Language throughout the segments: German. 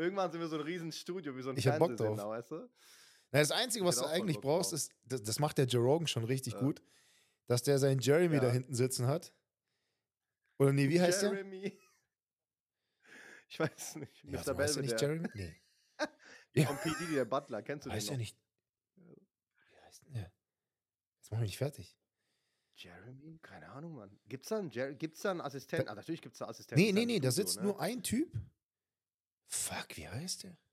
Irgendwann sind wir so ein Riesenstudio, wie so ein Ich hab Bock Fernsehsender, drauf. weißt du? Na, das Einzige, was Ich du hätte auch voll eigentlich Bock brauchst, drauf. ist, das macht der Joe Rogan schon richtig Äh, gut, dass der seinen Jeremy da ja. hinten sitzen hat. Oder nee, wie heißt der? Jeremy. Ich weiß nicht. Ja, Mr. so heißt der nicht Belvedere. Jeremy? Nee. Ja, Ja, von P. Diddy, der Butler. Kennst du den heißt der noch? nicht. Wie heißt denn der? Jetzt mach mich nicht fertig. Jeremy? Keine Ahnung, Mann. Gibt's da einen Da, Assistenten? Ah, natürlich gibt's da Assistenten. nee, Ist ja nee, ein nee, da Studio, sitzt ne? nur ein Typ. Fuck, wie heißt der?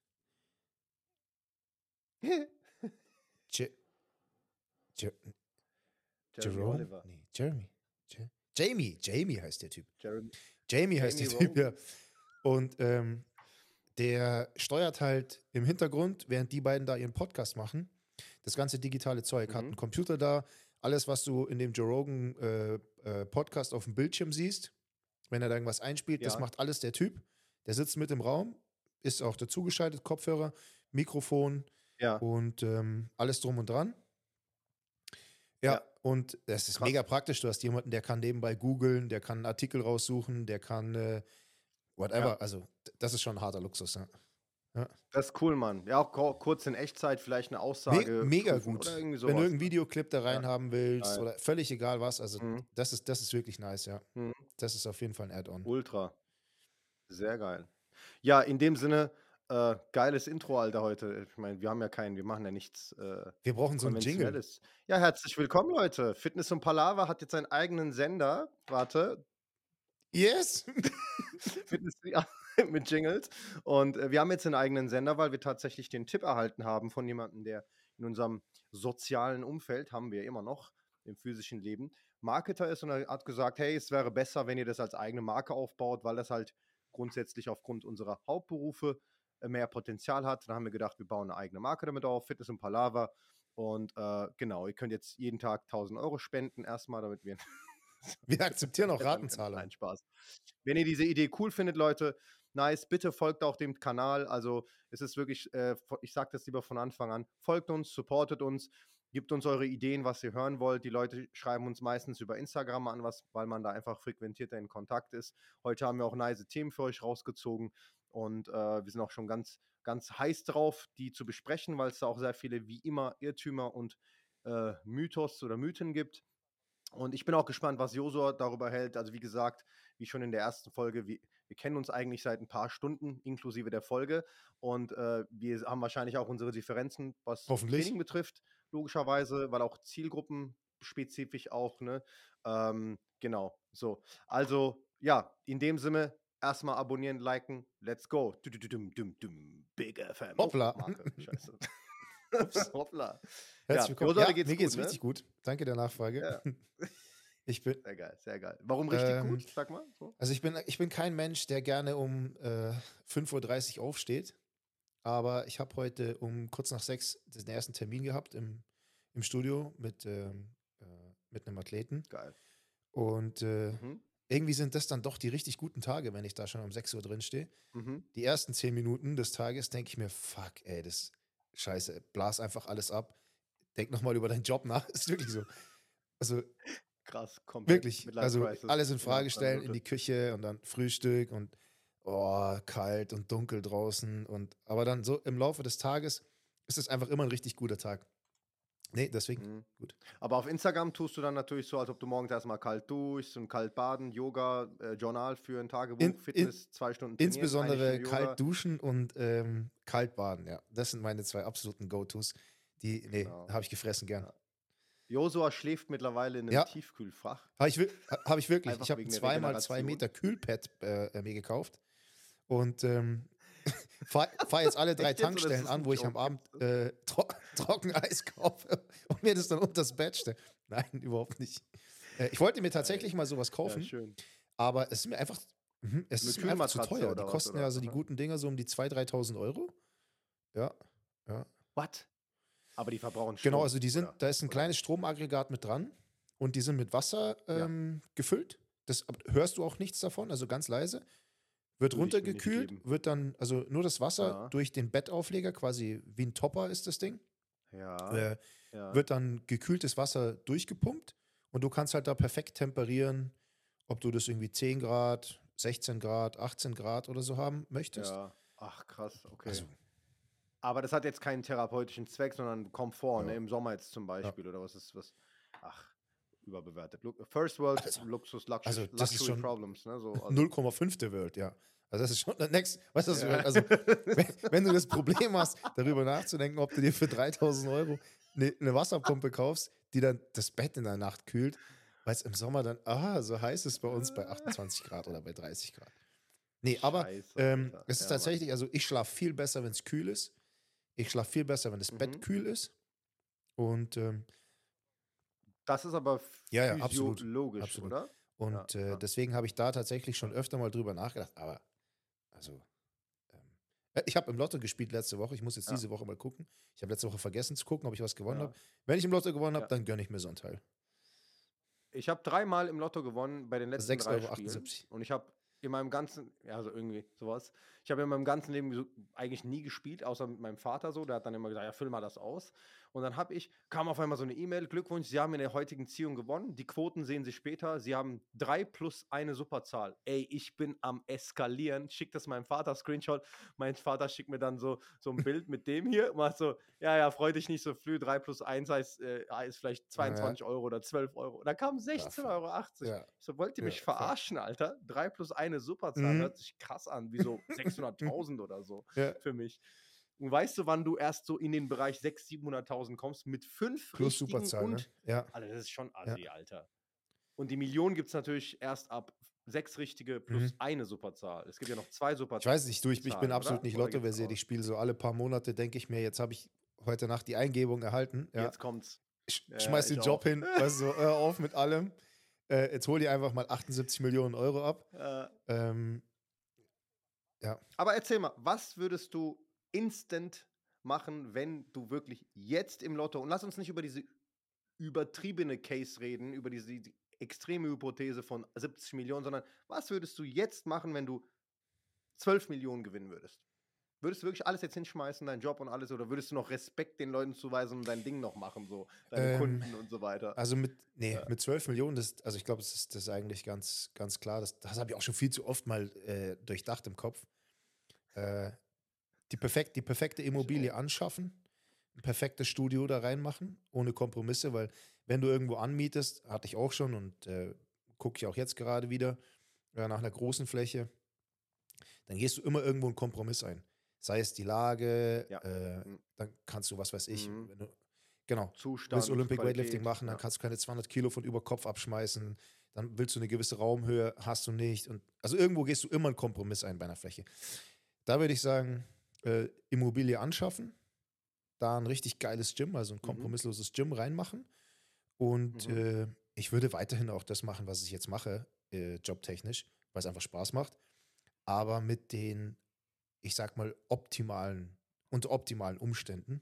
Je, Je, Jeremy Jerome? Oliver. Nee, Jeremy. Jamie heißt der Typ. Jamie Jamie heißt der Typ, Rogan. ja. Und der steuert halt im Hintergrund, während die beiden da ihren Podcast machen, das ganze digitale Zeug. Hat einen Computer da, alles, was du in dem Joe Rogan Podcast auf dem Bildschirm siehst, wenn er da irgendwas einspielt, das Ja. macht alles der Typ. Der sitzt mit im Raum, ist auch dazugeschaltet, Kopfhörer, Mikrofon Ja. und alles drum und dran. Ja, Ja. und das ist Krass. mega praktisch. Du hast jemanden, der kann nebenbei googeln, der kann einen Artikel raussuchen, der kann whatever. Ja. Also, das ist schon ein harter Luxus. Ja. Das ist cool, Mann. Ja, auch kurz in Echtzeit vielleicht eine Aussage Mega prüfen gut. oder irgendwie Wenn sowas. du irgendeinen Videoclip da rein Ja. haben willst Geil. oder völlig egal was, also Mhm. das ist wirklich nice, ja. Mhm. Das ist auf jeden Fall ein Add-on. Ultra. Sehr geil. Ja, in dem Sinne, geiles Intro, Alter, heute. Ich meine, wir machen ja nichts Wir brauchen so einen Jingle. Konventionelles. Ja, herzlich willkommen, Leute. Fitness und Palaver hat jetzt seinen eigenen Sender. Warte, Yes! Fitness ja, mit Jingles. Und wir haben jetzt einen eigenen Sender, weil wir tatsächlich den Tipp erhalten haben von jemandem, der in unserem sozialen Umfeld, haben wir immer noch, im physischen Leben, Marketer ist und er hat gesagt, hey, es wäre besser, wenn ihr das als eigene Marke aufbaut, weil das halt grundsätzlich aufgrund unserer Hauptberufe mehr Potenzial hat. Dann haben wir gedacht, wir bauen eine eigene Marke damit auf, Fitness und Palaver. Und genau, ihr könnt jetzt jeden Tag 1.000 Euro spenden erstmal, damit wir Wir akzeptieren auch Nein, Ratenzahlung. Spaß. Wenn ihr diese Idee cool findet, Leute, nice, bitte folgt auch dem Kanal. Also es ist wirklich, ich sage das lieber von Anfang an, folgt uns, supportet uns, gebt uns eure Ideen, was ihr hören wollt. Die Leute schreiben uns meistens über Instagram an, weil man da einfach frequentierter in Kontakt ist. Heute haben wir auch nice Themen für euch rausgezogen und wir sind auch schon ganz, ganz heiß drauf, die zu besprechen, weil es da auch sehr viele, wie immer, Irrtümer und Mythos oder Mythen gibt. Und ich bin auch gespannt, was Josua darüber hält. Also wie gesagt, wie schon in der ersten Folge, wir kennen uns eigentlich seit ein paar Stunden, inklusive der Folge. Und wir haben wahrscheinlich auch unsere Differenzen, was Hoffentlich. Training betrifft, logischerweise, weil auch zielgruppenspezifisch auch, ne? Genau, so. Also, ja, in dem Sinne, erstmal abonnieren, liken, let's go. Big FM. Oh, Hoppla. Marke, scheiße. Ups. Hoppla. Herzlich willkommen. Josua, Ja, dir geht's mir geht's gut, ne? richtig gut. Danke der Nachfrage. Ja. Ich bin, Sehr geil, sehr geil. Warum richtig gut? Sag mal. So. also ich bin kein Mensch, der gerne um 5:30 Uhr aufsteht. Aber ich habe heute um kurz nach 6 den ersten Termin gehabt im Studio mit einem Athleten. Geil. Und irgendwie sind das dann doch die richtig guten Tage, wenn ich da schon um 6 Uhr drin stehe. Mhm. Die ersten 10 Minuten des Tages denke ich mir, fuck, ey, das scheiße, blas einfach alles ab. Denk nochmal über deinen Job nach. Ist wirklich so. Also Krass, komplett. wirklich, Midlife also Crisis alles in Frage einer stellen, in Minute. die Küche und dann Frühstück und kalt und dunkel draußen. Aber dann so im Laufe des Tages ist es einfach immer ein richtig guter Tag. Nee, deswegen gut. Aber auf Instagram tust du dann natürlich so, als ob du morgens erstmal kalt duschst und kalt baden, Yoga, Journal für ein Tagebuch, Fitness, 2 Stunden trainieren, eine Insbesondere Stunde Yoga. kalt duschen und kalt baden, ja. Das sind meine 2 absoluten Go-Tos. Genau. Habe ich gefressen gern. Ja. Josua schläft mittlerweile in einem Ja. Tiefkühlfach. Habe ich wirklich. Einfach Ich habe wegen ein der 2x2 Regeneration. Meter Kühlpad mir gekauft und fahr jetzt alle 3 Echt jetzt, oder ist Tankstellen das an, ein wo ich am Joke? Abend Trockeneis kaufe und mir das dann unters Bett stelle. Nein, überhaupt nicht. Ich wollte mir tatsächlich mal sowas kaufen, Ja, schön. aber es ist mir einfach, es ist mir einfach zu Kühlmatratze teuer. oder Die was, kosten oder? ja also die guten Dinger so um die 2.000, 3.000 Euro. Ja. What? Aber die verbrauchen Strom. Genau, also oder? da ist ein kleines Stromaggregat mit dran und die sind mit Wasser gefüllt. Das hörst du auch nichts davon, also ganz leise. Wird Würde ich mir nicht runtergekühlt, geben. wird dann, also nur das Wasser Ja. durch den Bettaufleger, quasi wie ein Topper ist das Ding, Ja. wird dann gekühltes Wasser durchgepumpt und du kannst halt da perfekt temperieren, ob du das irgendwie 10 Grad, 16 Grad, 18 Grad oder so haben möchtest. Ja. Ach, krass, okay. Also, Aber das hat jetzt keinen therapeutischen Zweck, sondern Komfort, ne? ja, Im Sommer jetzt zum ja. Beispiel oder was ist was? Ach, überbewertet. First World Also, Luxus also Luxury, das ist Luxury schon Problems, ne? So, also. 0,5 der World, ja. Also das ist schon der Next. Weißt du, was ich meine? Ja. Also, wenn du das Problem hast, darüber nachzudenken, ob du dir für 3.000 Euro eine Wasserpumpe kaufst, die dann das Bett in der Nacht kühlt, weil es im Sommer dann, so heiß ist bei uns bei 28 Grad oder bei 30 Grad. Nee, aber Scheiße, Alter. es ist Ja, Mann. tatsächlich, also ich schlafe viel besser, wenn es kühl ist. Ich schlafe viel besser, wenn das Bett kühl ist. Und Das ist aber ja, absolut. physiologisch, Absolut. oder? Und Ja. deswegen habe ich da tatsächlich schon öfter mal drüber nachgedacht. Aber, also, ich habe im Lotto gespielt letzte Woche. Ich muss jetzt Ja. diese Woche mal gucken. Ich habe letzte Woche vergessen zu gucken, ob ich was gewonnen Ja. habe. Wenn ich im Lotto gewonnen habe, Ja. dann gönne ich mir so einen Teil. Ich habe 3-mal im Lotto gewonnen bei den letzten 3 Spielen. 6,78 €. Und ich habe in meinem ganzen, ja, so irgendwie sowas. Ich habe in meinem ganzen Leben so eigentlich nie gespielt, außer mit meinem Vater so. Der hat dann immer gesagt, ja, füll mal das aus. Und dann kam auf einmal so eine E-Mail, Glückwunsch, Sie haben in der heutigen Ziehung gewonnen. Die Quoten sehen Sie später. Sie haben 3 plus eine Superzahl. Ey, ich bin am eskalieren. Schick das meinem Vater, Screenshot. Mein Vater schickt mir dann so ein Bild mit dem hier. Macht so, ja, freu dich nicht so früh. 3 plus 1 heißt, ist vielleicht 22 Euro oder 12 Euro. Da kam 16,80 €. Ja. Ich so, wollt ihr mich Ja, verarschen, Alter? 3 plus eine Superzahl Mhm. hört sich krass an, wie so 600.000 oder so Ja. für mich. Und weißt du, wann du erst so in den Bereich 600.000, 700.000 kommst? Mit 5 Plus richtigen Superzahl, ne? und. Ja. Alter, das ist schon Ja. assi, Alter. Und die Million gibt es natürlich erst ab 6 richtige plus eine Superzahl. Es gibt ja noch 2 Ich Superzahlen. weiß nicht, ich bin absolut nicht Lotto-versiert. Ich spiele so alle paar Monate, denke ich mir, jetzt habe ich heute Nacht die Eingebung erhalten. Ja. Jetzt kommt's. Schmeiß den ich Job auch. hin, weißt du, so, hör auf mit allem. Jetzt hol dir einfach mal 78 Millionen Euro ab. Ja. Aber erzähl mal, was würdest du instant machen, wenn du wirklich jetzt im Lotto, und lass uns nicht über diese übertriebene Case reden, über diese extreme Hypothese von 70 Millionen, sondern was würdest du jetzt machen, wenn du 12 Millionen gewinnen würdest? Würdest du wirklich alles jetzt hinschmeißen, deinen Job und alles, oder würdest du noch Respekt den Leuten zuweisen und dein Ding noch machen, so deine Kunden und so weiter? Also mit 12 Millionen, also ich glaube, das ist eigentlich ganz, ganz klar. Das habe ich auch schon viel zu oft mal durchdacht im Kopf. Die perfekte Immobilie anschaffen, ein perfektes Studio da reinmachen, ohne Kompromisse, weil wenn du irgendwo anmietest, hatte ich auch schon und gucke ich auch jetzt gerade wieder, nach einer großen Fläche, dann gehst du immer irgendwo einen Kompromiss ein. Sei es die Lage, Ja. dann kannst du, was weiß ich, Mhm. wenn du, genau, Zustand, willst Olympic Qualität, Weightlifting machen, dann ja. kannst du keine 200 Kilo von über Kopf abschmeißen, dann willst du eine gewisse Raumhöhe, hast du nicht. Und also irgendwo gehst du immer einen Kompromiss ein bei einer Fläche. Da würde ich sagen, Immobilie anschaffen, da ein richtig geiles Gym, also ein kompromissloses Gym reinmachen. Und ich würde weiterhin auch das machen, was ich jetzt mache, jobtechnisch, weil es einfach Spaß macht. Aber mit den, ich sag mal, unter optimalen Umständen.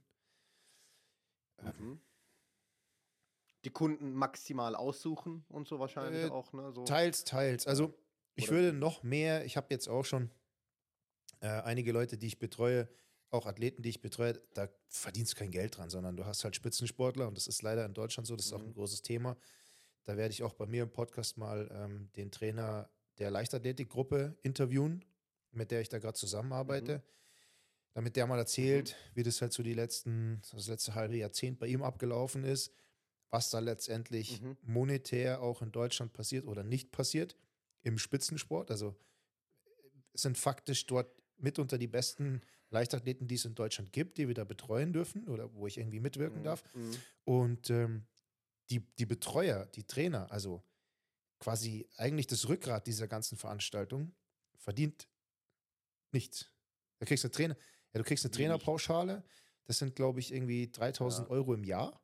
Die Kunden maximal aussuchen und so wahrscheinlich auch, ne? So. Teils. Also ich würde noch mehr, ich habe jetzt auch schon einige Leute, die ich betreue, auch Athleten, die ich betreue, da verdienst du kein Geld dran, sondern du hast halt Spitzensportler und das ist leider in Deutschland so, das ist auch ein großes Thema. Da werde ich auch bei mir im Podcast mal den Trainer der Leichtathletikgruppe interviewen, mit der ich da gerade zusammenarbeite, damit der mal erzählt, wie das halt so das letzte halbe Jahrzehnt bei ihm abgelaufen ist, was da letztendlich monetär auch in Deutschland passiert oder nicht passiert im Spitzensport. Also es sind faktisch dort mitunter die besten Leichtathleten, die es in Deutschland gibt, die wir da betreuen dürfen oder wo ich irgendwie mitwirken darf. Und die Betreuer, die Trainer, also quasi eigentlich das Rückgrat dieser ganzen Veranstaltung, verdient nichts. Du kriegst eine Trainerpauschale, das sind, glaube ich, irgendwie 3.000 Euro im Jahr.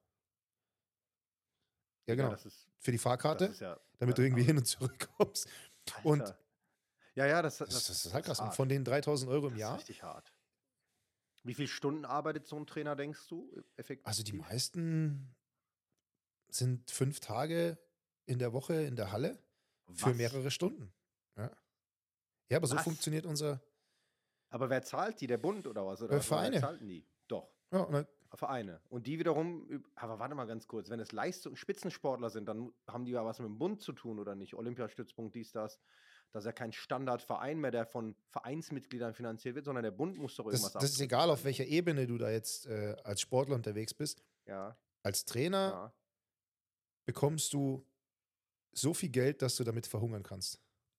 Ja, genau. Für die Fahrkarte, damit du irgendwie hin und zurück kommst. Alter. Und das ist halt krass. Und von den 3.000 Euro im Jahr. Das ist richtig hart. Wie viele Stunden arbeitet so ein Trainer, denkst du, effektiv? Also die meisten sind 5 Tage in der Woche in der Halle für mehrere Stunden. Ja, aber so funktioniert unser. Aber wer zahlt die? Der Bund oder was? Oder Vereine. Wer zahlten die? Doch. Ja, Vereine. Und die wiederum, aber warte mal ganz kurz, wenn es Spitzensportler sind, dann haben die ja was mit dem Bund zu tun oder nicht? Olympiastützpunkt, dies, das. Das ist ja kein Standardverein mehr, der von Vereinsmitgliedern finanziert wird, sondern der Bund muss doch Das, irgendwas das ist abdrücken egal, auf können. welcher Ebene du da jetzt als Sportler unterwegs bist. Ja, Als Trainer ja. bekommst du so viel Geld, dass du damit verhungern kannst.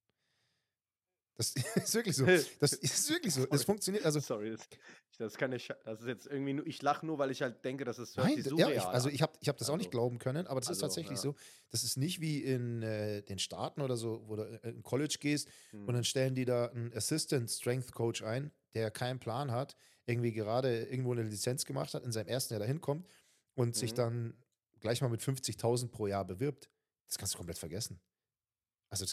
Das ist wirklich so. Das ist wirklich so. Das Sorry. funktioniert. Also, Sorry, das ist keine das ist jetzt irgendwie nur, ich lache nur, weil ich halt denke, hört nein, sich ja, surreal also an. ich hab das auch nicht Also, glauben können, aber das ist tatsächlich ja. so. Das ist nicht wie in den Staaten oder so, wo du in College gehst und dann Hm. stellen die da einen Assistant Strength Coach ein, der keinen Plan hat, irgendwie gerade irgendwo eine Lizenz gemacht hat, in seinem ersten Jahr dahin kommt und sich Mhm. dann gleich mal mit 50.000 pro Jahr bewirbt. Das kannst du komplett vergessen. Also,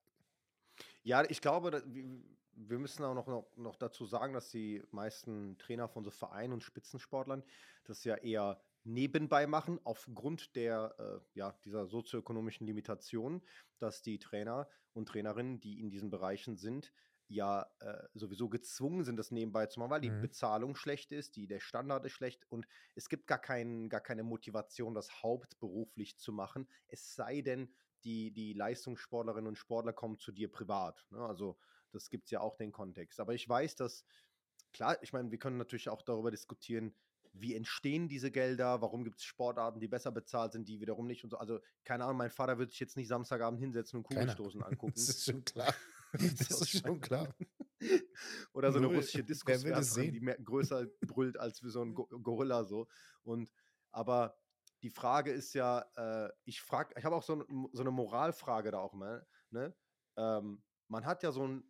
Ja, ich glaube, wir müssen auch noch dazu sagen, dass die meisten Trainer von so Vereinen und Spitzensportlern das ja eher nebenbei machen, aufgrund dieser sozioökonomischen Limitationen, dass die Trainer und Trainerinnen, die in diesen Bereichen sind, ja sowieso gezwungen sind, das nebenbei zu machen, weil die mhm. Bezahlung schlecht ist, der Standard ist schlecht und es gibt gar keine Motivation, das hauptberuflich zu machen, es sei denn, die Leistungssportlerinnen und Sportler kommen zu dir privat. Ne? Also das gibt es ja auch den Kontext. Aber ich weiß, dass, klar, ich meine, wir können natürlich auch darüber diskutieren, wie entstehen diese Gelder, warum gibt es Sportarten, die besser bezahlt sind, die wiederum nicht und so. Also, keine Ahnung, mein Vater wird sich jetzt nicht Samstagabend hinsetzen und Keiner. Kugelstoßen Das angucken. ist schon klar. Weißt du, Das was ist ich meine? schon klar. Oder so eine Null. russische Wer will das Diskuswerferin, die sehen? mehr, größer brüllt als wie so ein Gorilla so. Und aber die Frage ist ja, ich habe auch so eine Moralfrage da auch mal, ne? Man hat ja so einen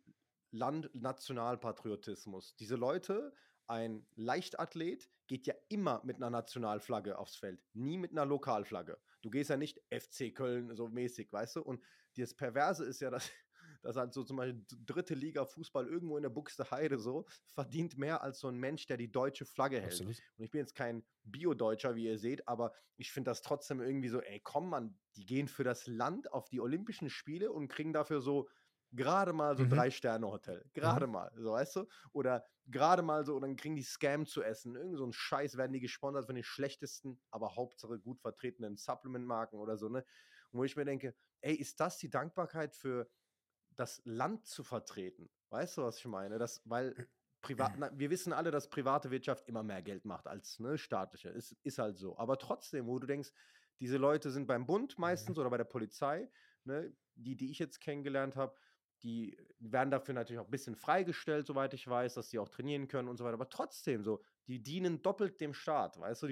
Nationalpatriotismus. Diese Leute, ein Leichtathlet geht ja immer mit einer Nationalflagge aufs Feld, nie mit einer Lokalflagge. Du gehst ja nicht FC Köln so mäßig, weißt du? Und das Perverse ist ja, dass halt so zum Beispiel dritte Liga Fußball irgendwo in der Buxtehude so verdient mehr als so ein Mensch, der die deutsche Flagge hält. Absolut. Und ich bin jetzt kein Bio-Deutscher, wie ihr seht, aber ich finde das trotzdem irgendwie so, ey, komm, Mann, die gehen für das Land auf die Olympischen Spiele und kriegen dafür so gerade mal so Mhm. 3-Sterne-Hotel. Mhm. Gerade mal, so weißt du? Oder gerade mal so, und dann kriegen die Scam zu essen. Irgend so ein Scheiß werden die gesponsert von den schlechtesten, aber Hauptsache gut vertretenen Supplement-Marken oder so, ne? Und wo ich mir denke, ey, ist das die Dankbarkeit für das Land zu vertreten? Weißt du, was ich meine? Weil wir wissen alle, dass private Wirtschaft immer mehr Geld macht als ne, staatliche. Ist halt so. Aber trotzdem, wo du denkst, diese Leute sind beim Bund Mhm. meistens oder bei der Polizei, ne, die ich jetzt kennengelernt habe, die werden dafür natürlich auch ein bisschen freigestellt, soweit ich weiß, dass sie auch trainieren können und so weiter. Aber trotzdem so, die dienen doppelt dem Staat, weißt du?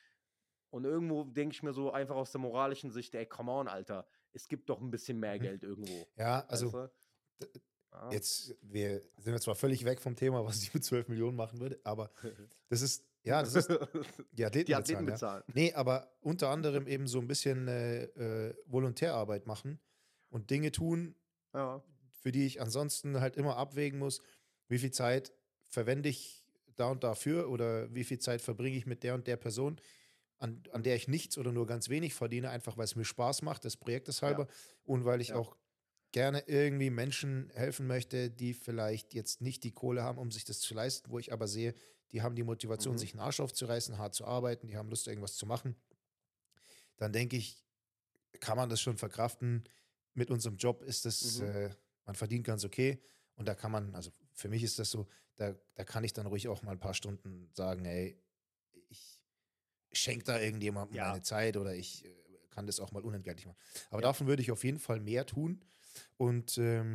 Und irgendwo denke ich mir so einfach aus der moralischen Sicht, ey, come on, Alter, es gibt doch ein bisschen mehr Mhm. Geld irgendwo, Ja, weißt also du? d- Ja. jetzt sind wir zwar völlig weg vom Thema, was ich mit 12 Millionen machen würde, aber das ist die Die Athleten Athleten bezahlen, ja. bezahlen. Nee, aber unter anderem eben so ein bisschen Volontärarbeit machen und Dinge tun, Ja. für die ich ansonsten halt immer abwägen muss, wie viel Zeit verwende ich da und dafür oder wie viel Zeit verbringe ich mit der und der Person, an der ich nichts oder nur ganz wenig verdiene, einfach weil es mir Spaß macht, des Projektes Ja, halber und weil ich ja. auch gerne irgendwie Menschen helfen möchte, die vielleicht jetzt nicht die Kohle haben, um sich das zu leisten, wo ich aber sehe, die haben die Motivation, Mhm. sich einen Arsch aufzureißen, hart zu arbeiten, die haben Lust, irgendwas zu machen, dann denke ich, kann man das schon verkraften. Mit unserem Job ist das, Mhm. man verdient ganz okay. Und da kann man, also für mich ist das so, da kann ich dann ruhig auch mal ein paar Stunden sagen, ey, ich schenke da irgendjemandem Ja, meine Zeit oder ich kann das auch mal unentgeltlich machen. Aber ja. davon würde ich auf jeden Fall mehr tun. Und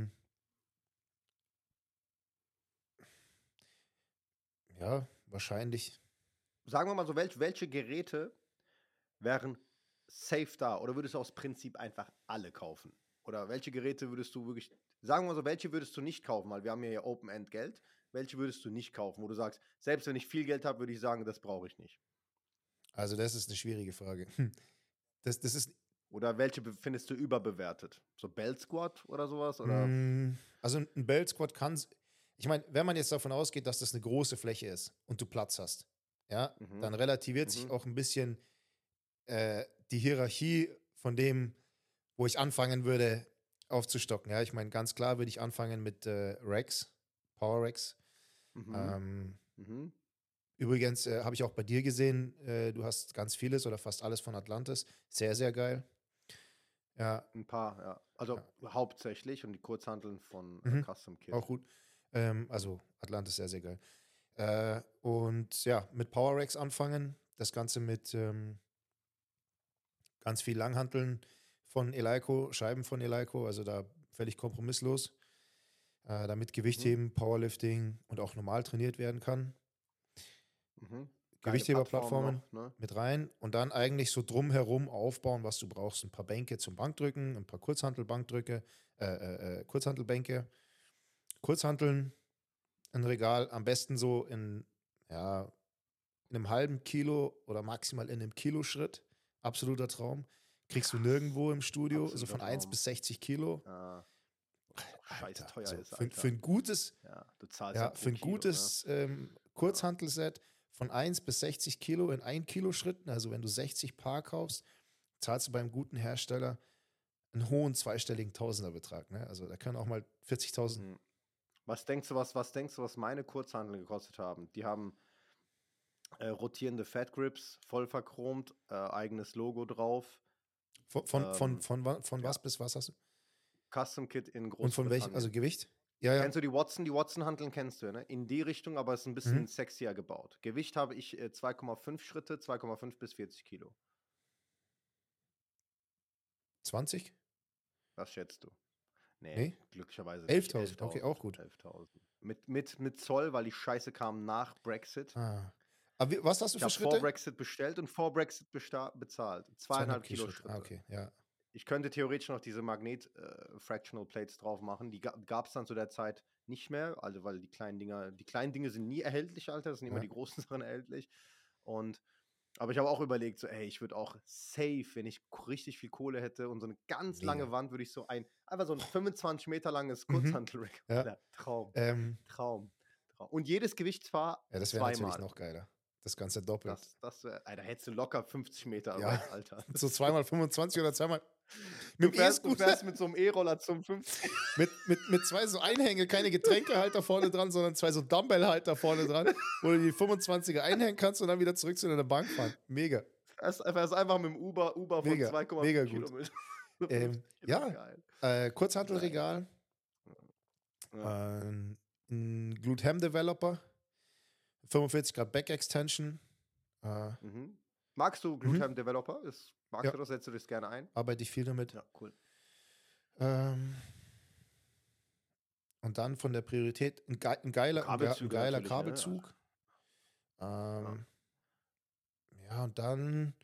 ja, wahrscheinlich. Sagen wir mal so, welche Geräte wären safe da? Oder würdest du aus Prinzip einfach alle kaufen? Oder welche Geräte würdest du wirklich, sagen wir mal so, welche würdest du nicht kaufen? Weil wir haben ja Open-End-Geld. Welche würdest du nicht kaufen, wo du sagst, selbst wenn ich viel Geld habe, würde ich sagen, das brauche ich nicht. Also, das ist eine schwierige Frage. Das ist, Oder welche findest du überbewertet? So Bell Squad oder sowas? Oder? also ein Belt Squad kann, ich meine, wenn man jetzt davon ausgeht, dass das eine große Fläche ist und du Platz hast, ja, Mhm. dann relativiert sich Mhm. auch ein bisschen die Hierarchie von dem, wo ich anfangen würde, aufzustocken. Ja, ich meine, ganz klar würde ich anfangen mit Rex, Power Rex. Mhm. Ähm, Mhm. übrigens habe ich auch bei dir gesehen, du hast ganz vieles oder fast alles von Atlantis. Sehr, sehr geil. Ja, Ein paar, ja. Also ja. hauptsächlich und die Kurzhanteln von Mhm. Custom Kit. Auch gut. Also Atlantis sehr, sehr geil. Und ja, mit Power Racks anfangen. Das Ganze mit ganz viel Langhanteln von Eleiko, Scheiben von Eleiko, also da völlig kompromisslos, damit Mhm. Gewichtheben, Powerlifting und auch normal trainiert werden kann. Mhm. Geile Plattform Gewichtheberplattformen noch, ne? mit rein und dann eigentlich so drumherum aufbauen, was du brauchst. Ein paar Bänke zum Bankdrücken, ein paar Kurzhantelbänke, Kurzhanteln, ein Regal, am besten so ja, in einem halben Kilo oder maximal in einem Kilo-Schritt. Absoluter Traum. Kriegst du Krass. nirgendwo im Studio, so Absoluter von 1 Traum. bis 60 Kilo. Ja, was ja auch scheiß Alter, teuer also ist, für Alter. ein gutes, Ja, du zahlst ja ja, pro für ein Kilo, ne? gutes Ja. Kurzhantelset von 1 bis 60 Kilo in 1 Kilo Schritten, also wenn du 60 Paar kaufst, zahlst du beim guten Hersteller einen hohen zweistelligen Tausenderbetrag. Ne? Also da können auch mal 40.000. Hm. Was denkst du, was meine Kurzhanteln gekostet haben? Die haben rotierende Fat Grips, voll verchromt, eigenes Logo drauf. Ähm, Von ja, was bis was hast du? Custom Kit in Und von welchem, also Großbritannien. Gewicht? Ja, ja. Kennst du die Watson? Die Watson-Hanteln kennst du, ja, ne? In die Richtung, aber ist ein Mhm. bisschen sexier gebaut. Gewicht habe ich 2,5 Schritte, 2,5 bis 40 Kilo. 20? Was schätzt du? Nee, Nee? glücklicherweise nicht. 11.000. Okay, auch 11.000. gut. 11.000. Mit Zoll, weil die Scheiße kam nach Brexit. Ah. Aber was hast du Ich für habe vor Schritte? Brexit bestellt und vor Brexit bezahlt. 2,5 2,5 Kilo Kilo Schritte. Ah, Schritte. okay, ja. Ich könnte theoretisch noch diese Magnet-Fractional Plates drauf machen. Die gab es dann zu der Zeit nicht mehr, also weil die kleinen Dinge sind nie erhältlich, Alter. Das sind immer Ja. die großen Sachen erhältlich. Und aber ich habe auch überlegt, so, ey, ich würde auch safe, wenn ich richtig viel Kohle hätte und so eine ganz lange Mega. Wand, würde ich einfach so ein 25 Meter langes Mhm. Kurzhantelrack. Ja. Alter, Traum, Ähm, Traum, Traum. Und jedes Gewicht zwar ja, das wäre natürlich zweimal. noch geiler. Das Ganze doppelt. Alter, hättest du locker 50 Meter Ja, weit, Alter. so zweimal 25 oder zweimal. Du Mit dem fährst, du E-Scooter. fährst mit so einem E-Roller zum 50. Mit zwei so Einhänge, keine Getränkehalter vorne dran, sondern zwei so Dumbbellhalter vorne dran, wo du die 25er einhängen kannst und dann wieder zurück zu deiner Bank fahren. Mega, Fährst einfach mit dem Uber von mega, 2,5 mega gut. Kilometer. 50 Kilo, Ja, geil. Geil. Kurzhantelregal, Ja. ein Glute-Ham Developer, 45 Grad Back Extension. Mhm. Magst du Mhm, GluteHam Developer? Magst ja, du das? Setzt du das gerne ein? arbeite ich viel damit. Ja, cool. Ähm, und dann von der Priorität Und ein Kabelzüge geiler natürlich, ne? Also, Kabelzug. ja. Ähm, ja, und dann,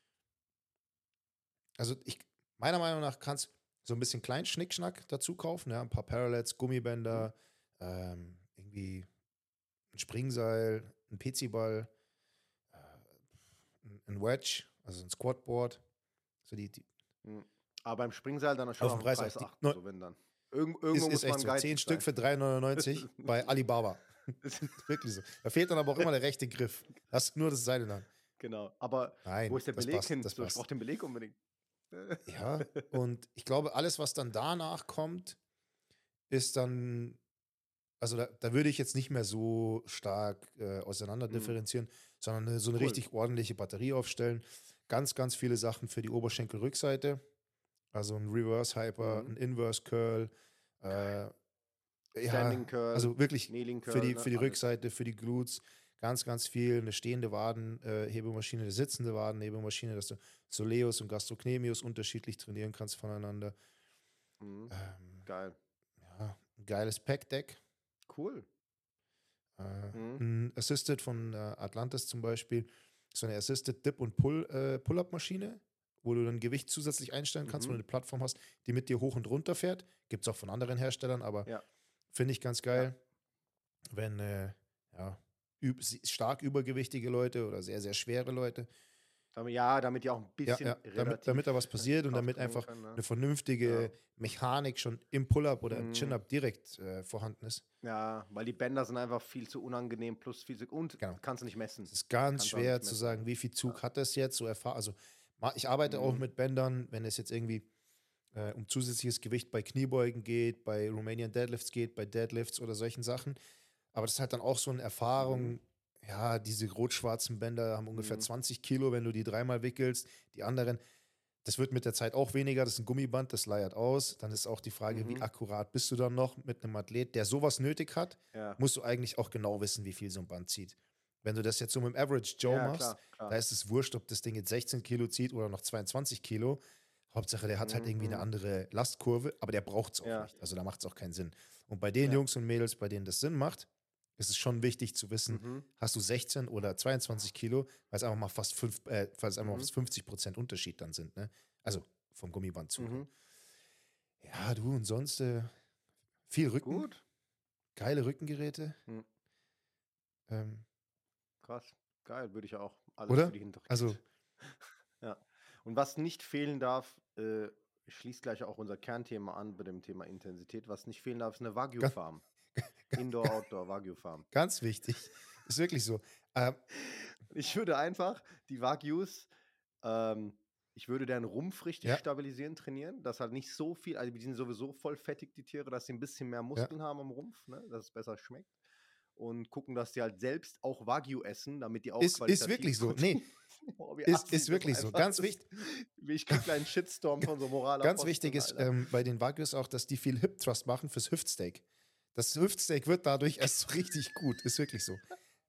also meiner Meinung nach kannst du so ein bisschen kleinen Schnickschnack dazu kaufen, ja, ein paar Parallels, Mhm. Gummibänder, irgendwie ein Springseil, ein PC-Ball, ein Wedge, also ein Squatboard. So die Mhm. Aber beim Springseil dann schon auf auf den den Preis auch. Preis achten, so wenn dann. Irgendwo Ist muss echt man so. 10 geizig Stück sein. für 3,99 bei Alibaba. Ist wirklich so. Da fehlt dann aber auch immer der rechte Griff. Hast nur das Seil in der Hand. Genau. Aber wo Nein, ist der das Beleg passt, hin? das So, ich brauche passt. den Beleg unbedingt. Ja, und ich glaube, alles, was dann danach kommt, ist dann, also da würde ich jetzt nicht mehr so stark auseinander Mhm. differenzieren, sondern so eine Cool. richtig ordentliche Batterie aufstellen. Ganz, ganz viele Sachen für die Oberschenkelrückseite. Also ein Reverse Hyper, Mhm. ein Inverse Curl. Geil. Äh, ja, Standing Curl, also wirklich Kneeling Curl, für ne? die Alles. Rückseite, für die Glutes. Ganz, ganz viel. Eine stehende Wadenhebemaschine, eine sitzende Wadenhebemaschine, dass du Soleus und Gastrocnemius unterschiedlich trainieren kannst voneinander. Mhm. Ähm, Geil. ja, ein geiles Pack-Deck. Cool. Mhm. Ein Assisted von Atlantis zum Beispiel. So eine Assisted Dip- und Pull-Up-Maschine, wo du dann Gewicht zusätzlich einstellen kannst, wo du Mhm. eine Plattform hast, die mit dir hoch und runter fährt. Gibt es auch von anderen Herstellern, aber Ja. finde ich ganz Ja. geil, wenn ja, stark übergewichtige Leute oder sehr, sehr schwere Leute, Damit die auch ein ja, bisschen ja, damit da was relativ passiert und Kraft damit trainieren einfach können, ne? eine Ja. vernünftige Mechanik schon im Pull-Up oder im Mhm. Chin-Up direkt vorhanden ist. Ja, weil die Bänder sind einfach viel zu unangenehm plus und Genau. kannst du nicht messen. Es ist ganz Kannst du auch schwer nicht zu messen, sagen, ne? wie viel Ja. Zug hat das jetzt, so also ich arbeite auch Mhm. mit Bändern, wenn es jetzt irgendwie um zusätzliches Gewicht bei Kniebeugen geht, bei Romanian Deadlifts geht, bei Deadlifts oder solchen Sachen. Aber das ist halt dann auch so eine Mhm. Erfahrung. Ja, diese rot-schwarzen Bänder haben ungefähr Mhm. 20 Kilo, wenn du die dreimal wickelst. Die anderen, Das wird mit der Zeit auch weniger. Das ist ein Gummiband, das leiert aus. Dann ist auch die Frage, wie Mhm. akkurat bist du dann noch mit einem Athlet, der sowas nötig hat, Ja. musst du eigentlich auch genau wissen, wie viel so ein Band zieht. Wenn du das jetzt so mit dem Average Joe Ja, machst, klar, da klar. ist es wurscht, ob das Ding jetzt 16 Kilo zieht oder noch 22 Kilo. Hauptsache, der hat halt Mhm, irgendwie eine mhm. andere Lastkurve, aber der braucht es auch Ja, nicht. Also da macht es auch keinen Sinn. Und bei den ja. Jungs und Mädels, bei denen das Sinn macht, ist es schon wichtig zu wissen, Mhm, hast du 16 oder 22 Kilo, weil es einfach mal weil es einfach mal mhm, fast 50% Unterschied dann sind, ne? Also vom Gummibandzug her. mhm. Ja, du, und sonst viel Rücken, Gut. geile Rückengeräte. Mhm. Ähm, Krass. Geil, würde ich auch. Alles für oder? die hintere Also, Kette. Ja. Und was nicht fehlen darf, schließt gleich auch unser Kernthema an bei dem Thema Intensität. Was nicht fehlen darf, ist eine ganz, Wagyu-Farm. Indoor, Outdoor, Wagyu-Farm. ganz wichtig. Ist wirklich so. Ähm, Ich würde einfach die Wagyus, ähm, ich würde deren Rumpf richtig ja, stabilisieren, trainieren, dass halt nicht so viel, also die sind sowieso voll fettig, die Tiere, dass sie ein bisschen mehr ja. Muskeln haben am Rumpf, ne, dass es besser schmeckt. Und gucken, dass die halt selbst auch Wagyu essen, damit die auch Ist qualitativ wirklich so. Protein. Nee, Oh, wie ist assi das wirklich so. einfach Ganz ist. wichtig. Ich krieg gleich einen Shitstorm von so Ganz wichtig Moralaposteln, ist Alter. bei den Wagyus auch, dass die viel Hip Thrust machen fürs Hüftsteak. Das Hüftsteak wird dadurch erst so richtig gut. Ist wirklich so.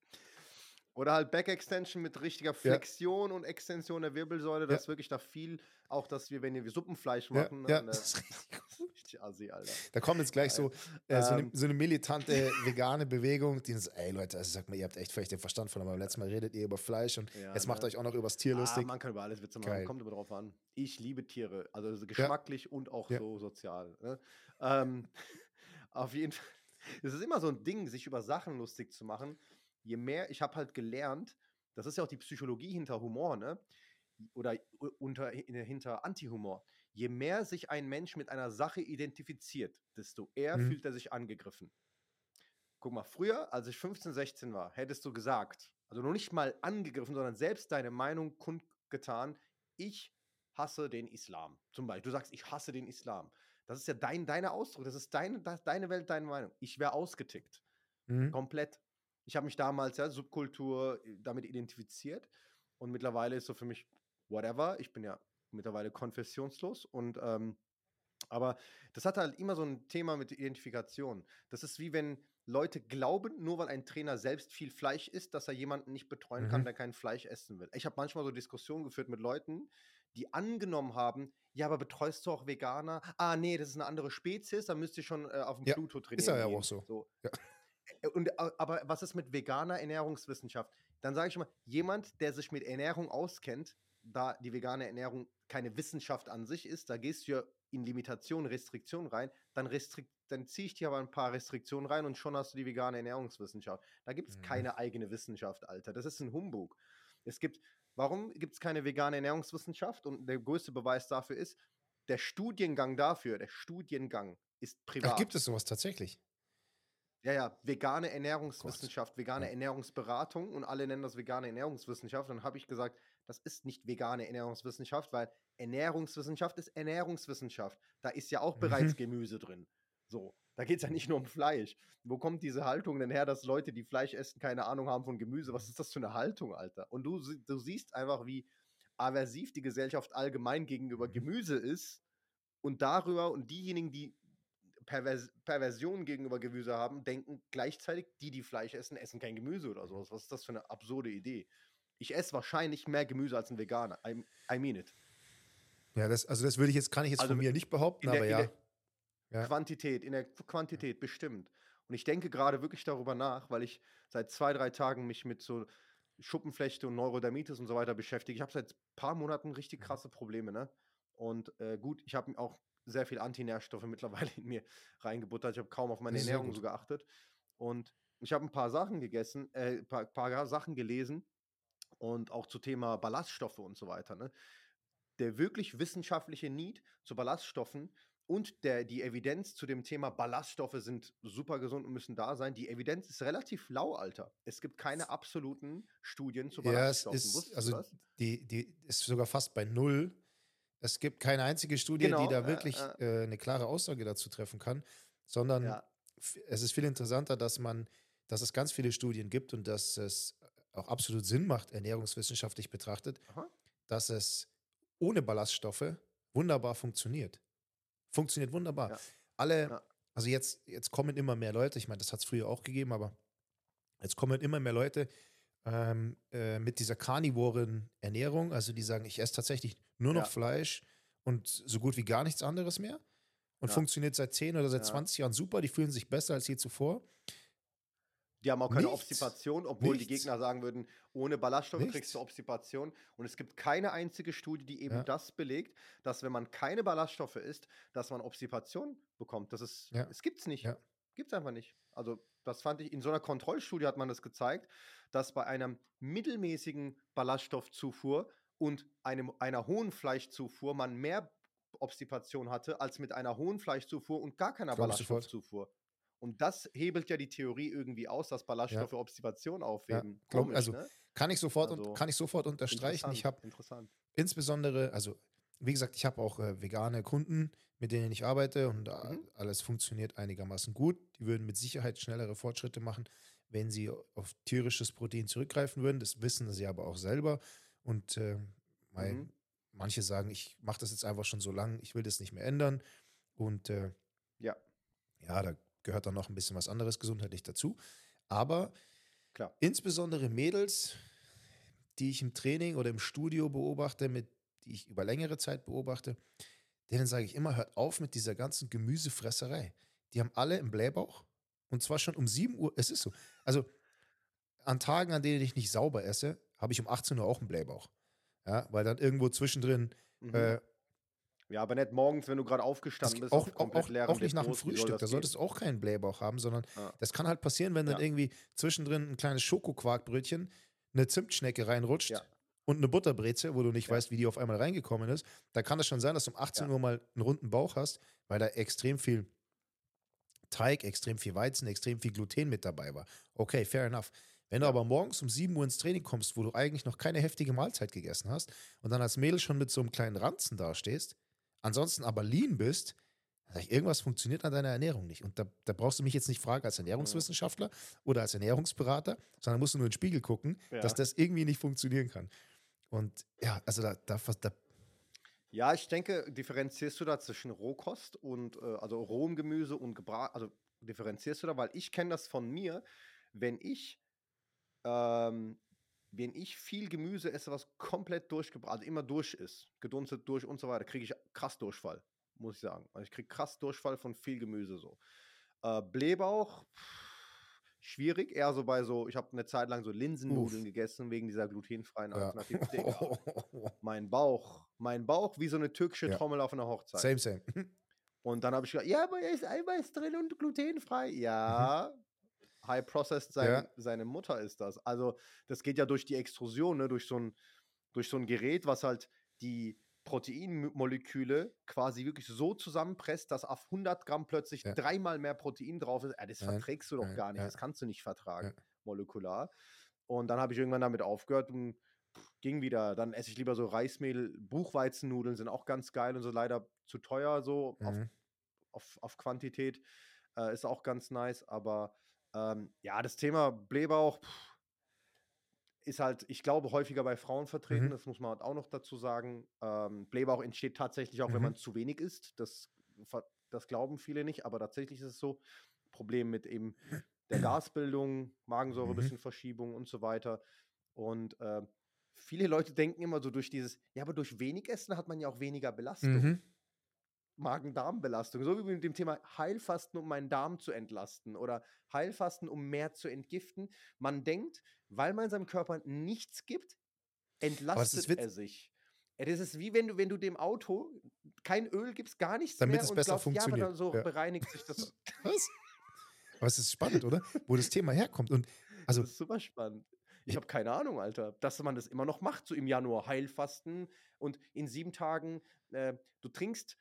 Oder halt Back Extension mit richtiger Ja, Flexion und Extension der Wirbelsäule, ja, dass wirklich da viel, auch dass wir, wenn wir Suppenfleisch ja, machen, ne, ja. und Das ist richtig das gut. ist richtig assi, Alter. Da kommt jetzt gleich Geil. so, Ähm, so eine militante vegane Bewegung, die so, ey Leute, also sag mal, ihr habt echt völlig den Verstand von, aber beim letzten Mal redet ihr über Fleisch und ja, jetzt macht ne? euch auch noch übers Tier Ah, lustig. man kann über alles Witze machen, Geil. kommt immer drauf an. Ich liebe Tiere, also Ja, geschmacklich und auch ja. so sozial. Ne? Ähm, auf jeden Fall, es ist immer so ein Ding, sich über Sachen lustig zu machen. Je mehr, ich habe halt gelernt, das ist ja auch die Psychologie hinter Humor, ne? Oder hinter Anti-Humor. Je mehr sich ein Mensch mit einer Sache identifiziert, desto eher Mhm. fühlt er sich angegriffen. Guck mal, früher, als ich 15, 16 war, hättest du gesagt, also noch nicht mal angegriffen, sondern selbst deine Meinung kundgetan, ich hasse den Islam. Zum Beispiel, du sagst, ich hasse den Islam. Das ist ja deiner Ausdruck, das ist deine Welt, deine Meinung. Ich wäre ausgetickt. Mhm. Komplett. Ich habe mich damals, ja, Subkultur damit identifiziert und mittlerweile ist so für mich whatever. Ich bin ja mittlerweile konfessionslos und aber das hat halt immer so ein Thema mit Identifikation. Das ist wie wenn Leute glauben, nur weil ein Trainer selbst viel Fleisch isst, dass er jemanden nicht betreuen kann, Mhm. der kein Fleisch essen will. Ich habe manchmal so Diskussionen geführt mit Leuten, die angenommen haben: „Ja, aber betreust du auch Veganer?“ „Ah, nee, das ist eine andere Spezies, da müsst ihr schon, auf dem Ja, Pluto ist er trainieren ja auch gehen.“ so. So. Ja. Aber was ist mit veganer Ernährungswissenschaft? Dann sage ich mal, jemand, der sich mit Ernährung auskennt, da die vegane Ernährung keine Wissenschaft an sich ist, da gehst du ja in Limitationen, Restriktionen rein, dann ziehe ich dir aber ein paar Restriktionen rein und schon hast du die vegane Ernährungswissenschaft. Da gibt es Mhm. keine eigene Wissenschaft, Alter. Das ist ein Humbug. Es gibt, warum gibt es keine vegane Ernährungswissenschaft? Und der größte Beweis dafür ist, der Studiengang ist Ach, gibt privat. es sowas tatsächlich? Ja, ja, vegane Gott. Ernährungswissenschaft, vegane Ja. Ernährungsberatung und alle nennen das vegane Ernährungswissenschaft. Dann habe ich gesagt, das ist nicht vegane Ernährungswissenschaft, weil Ernährungswissenschaft ist Ernährungswissenschaft. Da ist ja auch Mhm. bereits Gemüse drin. So, da geht es ja nicht nur um Fleisch. Wo kommt diese Haltung denn her, dass Leute, die Fleisch essen, keine Ahnung haben von Gemüse? Was ist das für eine Haltung, Alter? Und du siehst einfach, wie aversiv die Gesellschaft allgemein gegenüber Mhm. Gemüse ist und darüber und diejenigen, die Perversionen gegenüber Gemüse haben, denken gleichzeitig, die Fleisch essen, essen kein Gemüse oder sowas. Was ist das für eine absurde Idee? Ich esse wahrscheinlich mehr Gemüse als ein Veganer. I mean it. Ja, also das kann ich jetzt von Also mir nicht behaupten, in aber der, in ja. der Ja. Quantität bestimmt. Und ich denke gerade wirklich darüber nach, weil ich seit 2, 3 Tagen mich mit so Schuppenflechte und Neurodermitis und so weiter beschäftige. Ich habe seit ein paar Monaten richtig Mhm. krasse Probleme, ne? Und gut, ich habe auch sehr viel Antinährstoffe mittlerweile in mir reingebuttert. Ich habe kaum auf meine Das ist sehr Ernährung so gut. geachtet. Und ich habe ein paar Sachen gegessen, paar Sachen gelesen und auch zu Thema Ballaststoffe und so weiter, ne? Der wirklich wissenschaftliche Need zu Ballaststoffen und die Evidenz zu dem Thema Ballaststoffe sind super gesund und müssen da sein. Die Evidenz ist relativ lau, Alter. Es gibt keine absoluten Studien zu Ja, es Ballaststoffen. ist, Wusstest du also das? die ist sogar fast bei null. Es gibt keine einzige Studie, die Genau, da wirklich eine klare Aussage dazu treffen kann, sondern ja. es ist viel interessanter, dass es ganz viele Studien gibt und dass es auch absolut Sinn macht, ernährungswissenschaftlich betrachtet, Aha. dass es ohne Ballaststoffe wunderbar funktioniert. Funktioniert wunderbar. Ja, Alle, ja. also jetzt kommen immer mehr Leute, ich meine, das hat es früher auch gegeben, aber jetzt kommen immer mehr Leute mit dieser karnivoren Ernährung, also die sagen, ich esse tatsächlich nur noch Ja, Fleisch und so gut wie gar nichts anderes mehr und ja, funktioniert seit 10 oder seit ja. 20 Jahren super, die fühlen sich besser als je zuvor. Die haben auch keine Nichts, Obstipation, obwohl die nichts, Gegner sagen würden, ohne Ballaststoffe kriegst du nichts. Obstipation. Und es gibt keine einzige Studie, die eben Ja, das belegt, dass wenn man keine Ballaststoffe isst, dass man Obstipation bekommt. ja, Es gibt's nicht. ja, Gibt's einfach nicht. Also, das fand ich in so einer Kontrollstudie hat man das gezeigt, dass bei einer mittelmäßigen Ballaststoffzufuhr und einer hohen Fleischzufuhr man mehr Obstipation hatte, als mit einer hohen Fleischzufuhr und gar keiner glaube ich sofort. Ballaststoffzufuhr. Und das hebelt ja die Theorie irgendwie aus, dass Ja, Ballaststoffe Obstipation ja, aufheben. Komisch, also ne? kann Also ich sofort unterstreichen. Ich interessant, habe interessant. insbesondere, also wie gesagt, ich habe auch vegane Kunden, mit denen ich arbeite und Mhm, alles funktioniert einigermaßen gut. Die würden mit Sicherheit schnellere Fortschritte machen, wenn sie auf tierisches Protein zurückgreifen würden. Das wissen sie aber auch selber. Und mei, mhm. manche sagen, ich mache das jetzt einfach schon so lang, ich will das nicht mehr ändern. Und Ja, ja, da gehört dann noch ein bisschen was anderes gesundheitlich dazu. Aber klar. insbesondere Mädels, die ich im Training oder im Studio beobachte, die ich über längere Zeit beobachte, denen sage ich immer, hört auf mit dieser ganzen Gemüsefresserei. Die haben alle einen Blähbauch und zwar schon um 7 Uhr. Es ist so. Also an Tagen, an denen ich nicht sauber esse, habe ich um 18 Uhr auch einen Blähbauch. Ja, weil dann irgendwo zwischendrin, Mhm. äh, Ja, aber nicht morgens, wenn du gerade das, aufgestanden bist auch, auf komplett leeren auch nicht nach dem Depots. Wie soll Frühstück, da das solltest gehen? du auch keinen Blähbauch haben, sondern Ja, das kann halt passieren, wenn dann ja, irgendwie zwischendrin ein kleines Schokoquarkbrötchen, eine Zimtschnecke ja, reinrutscht und eine Butterbreze, wo du nicht ja, weißt, wie die auf einmal reingekommen ist. Da kann es schon sein, dass du um 18 ja, Uhr mal einen runden Bauch hast, weil da extrem viel Teig, extrem viel Weizen, extrem viel Gluten mit dabei war. Okay, fair enough. Wenn du ja. aber morgens um 7 Uhr ins Training kommst, wo du eigentlich noch keine heftige Mahlzeit gegessen hast und dann als Mädel schon mit so einem kleinen Ranzen dastehst, ansonsten aber lean bist, dann sag ich, irgendwas funktioniert an deiner Ernährung nicht. Und da brauchst du mich jetzt nicht fragen als Mhm. Ernährungswissenschaftler oder als Ernährungsberater, sondern musst du nur in den Spiegel gucken, dass Ja. das irgendwie nicht funktionieren kann. Und ja, also da Ja, ich denke, differenzierst du da zwischen Rohkost und, also rohem Gemüse und also differenzierst du da? Weil ich kenne das von mir, wenn ich Ähm, wenn ich viel Gemüse esse, was komplett also immer durch ist, gedunstet durch und so weiter, kriege ich krass Durchfall, muss ich sagen. Also, ich kriege krass Durchfall von viel Gemüse so. Blähbauch, schwierig, eher so bei ich habe eine Zeit lang so Linsennudeln uff, gegessen wegen dieser glutenfreien ja. Alternative. Digga, mein Bauch wie so eine türkische Ja, Trommel auf einer Hochzeit. same, same. Und dann habe ich gesagt: „Ja, aber er ist Eiweiß drin und glutenfrei.“ Mhm. Ja, High Processed Ja, seine Mutter ist das. Also, das geht ja durch die Extrusion, ne, durch so 'n Gerät, was halt die Proteinmoleküle quasi wirklich so zusammenpresst, dass auf 100 Gramm plötzlich ja, dreimal mehr Protein drauf ist. Das nein, verträgst du doch nein, gar nicht. ja, Das kannst du nicht ja. vertragen, molekular. Und dann habe ich irgendwann damit aufgehört und ging wieder. Dann esse ich lieber so Reismehl Buchweizennudeln sind auch ganz geil und so leider zu teuer so Mhm. auf Quantität. Ist auch ganz nice, aber, ja, das Thema Blähbauch ist halt, ich glaube, häufiger bei Frauen vertreten. Mhm. Das muss man halt auch noch dazu sagen. Blähbauch entsteht tatsächlich auch, wenn Mhm. man zu wenig isst. Das glauben viele nicht, aber tatsächlich ist es so. Problem mit eben der Gasbildung, Magensäure, Mhm. bisschen Verschiebung und so weiter. Und, viele Leute denken immer so durch dieses: „Ja, aber durch wenig Essen hat man ja auch weniger Belastung.“ Mhm. Magen-Darm-Belastung, so wie mit dem Thema Heilfasten, um meinen Darm zu entlasten oder Heilfasten, um mehr zu entgiften. Man denkt, weil man seinem Körper nichts gibt, Aber das ist entlastet witz er sich. Das ist wie wenn du dem Auto kein Öl gibst, gar nichts damit mehr es und besser glaubst: „Ja, aber funktioniert. dann so Ja. bereinigt sich das.“ Was? Aber es ist spannend, oder? Wo das Thema herkommt und Das also, ist super spannend. Ich i habe keine Ahnung, Alter, dass man das immer noch macht, so im Januar Heilfasten und in 7 Tagen du trinkst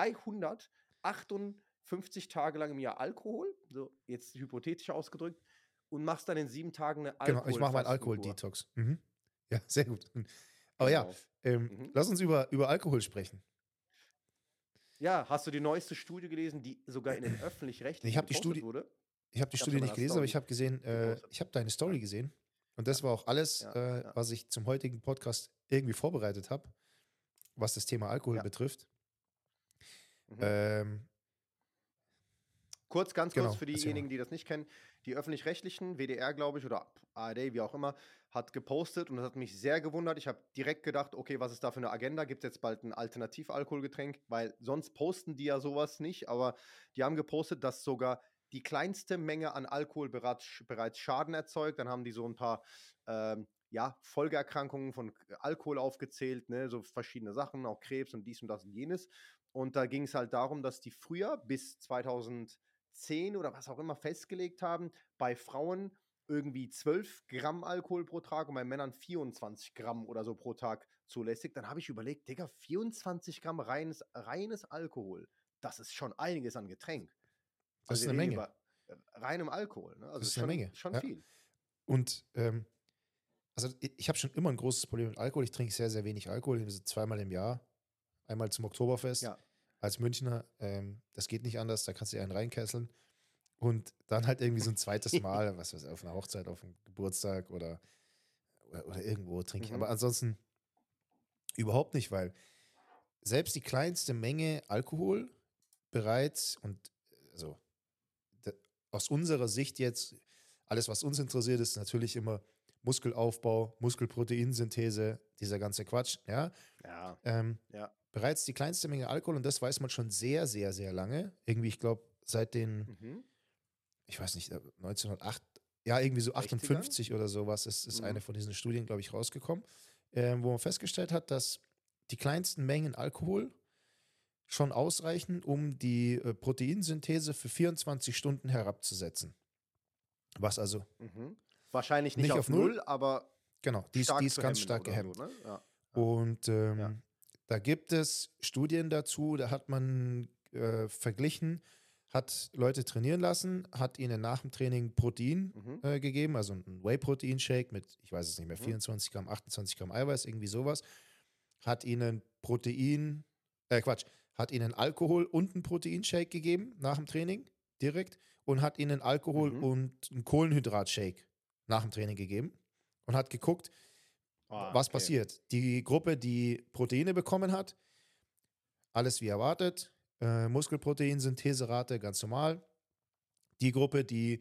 358 Tage lang im Jahr Alkohol, so jetzt hypothetisch ausgedrückt, und machst dann in 7 Tagen 'ne genau, ich mache meinen Alkoholfastenkur. Alkohol-Detox. Mhm. Ja, sehr gut. Aber ja, Genau. Mhm. lass uns über Alkohol sprechen. Ja, hast du die neueste Studie gelesen, die sogar in den Öffentlich-Rechtlichen Ich habe die gepostet Studie wurde? ich habe die Ich habe es in Studie nicht meiner gelesen, aber ich Story habe gesehen gepostet. ich habe deine Ja, Story gesehen und ja, das war auch alles, ja, ja. was ich zum heutigen Podcast irgendwie vorbereitet habe. was das Thema Alkohol Ja. betrifft. Mhm. Ähm, Ganz kurz genau, für erzähl mal. diejenigen, die das nicht kennen. Die Öffentlich-Rechtlichen, WDR, glaube ich, oder ARD, wie auch immer, hat gepostet und das hat mich sehr gewundert. Ich habe direkt gedacht, okay, was ist da für eine Agenda? Gibt es jetzt bald ein Alternativalkoholgetränk? Weil sonst posten die ja sowas nicht, aber die haben gepostet, dass sogar die kleinste Menge an Alkohol bereits Schaden erzeugt. Dann haben die so ein paar ja, Folgeerkrankungen von Alkohol aufgezählt, ne? So verschiedene Sachen, auch Krebs und dies und das und jenes. Und da ging es halt darum, dass die früher bis 2010 oder was auch immer festgelegt haben, bei Frauen irgendwie 12 Gramm Alkohol pro Tag und bei Männern 24 Gramm oder so pro Tag zulässig. Dann habe ich überlegt, Digga, 24 Gramm reines Alkohol, das ist schon einiges an Getränk. Das Also ist wir eine reden Menge. über reinem Alkohol, ne? Also Das ist ist eine Menge. schon Ja. viel. Und also ich habe schon immer ein großes Problem mit Alkohol. Ich trinke sehr, sehr wenig Alkohol, so zweimal im Jahr. Einmal zum Oktoberfest Ja. als Münchner. Das geht nicht anders, da kannst du dir einen reinkesseln. Und dann halt irgendwie so ein zweites Mal, was weiß ich, auf einer Hochzeit, auf einem Geburtstag oder irgendwo trinke ich. Mhm. Aber ansonsten überhaupt nicht, weil selbst die kleinste Menge Alkohol bereits und also da, aus unserer Sicht jetzt, alles, was uns interessiert, ist natürlich immer Muskelaufbau, Muskelproteinsynthese, dieser ganze Quatsch, ja. Ja, Ähm, ja. bereits die kleinste Menge Alkohol und das weiß man schon sehr, sehr, sehr lange. Irgendwie, ich glaube, seit den, Mhm. ich weiß nicht, 1908, ja, irgendwie so 60ern? 58 oder sowas ist eine Mhm. von diesen Studien, glaube ich, rausgekommen, wo man festgestellt hat, dass die kleinsten Mengen Alkohol schon ausreichen, um die Proteinsynthese für 24 Stunden herabzusetzen. Was also Mhm. Wahrscheinlich nicht nicht auf auf null, null, aber genau, die stark ist zu ganz hemmen stark oder so, gehemmt. ne? Ja, ja, Und ja. da gibt es Studien dazu, da hat man verglichen, hat Leute trainieren lassen, hat ihnen nach dem Training Protein Mhm. gegeben, also ein Whey-Protein-Shake mit, ich weiß es nicht mehr, Mhm. 24 Gramm, 28 Gramm Eiweiß, irgendwie sowas, hat ihnen Quatsch, hat ihnen Alkohol und einen Proteinshake gegeben nach dem Training, direkt, und hat ihnen Alkohol Mhm. und einen Kohlenhydratshake nach dem Training gegeben und hat geguckt, Ah, was okay. passiert. Die Gruppe, die Proteine bekommen hat, alles wie erwartet, Muskelproteinsyntheserate ganz normal. Die Gruppe, die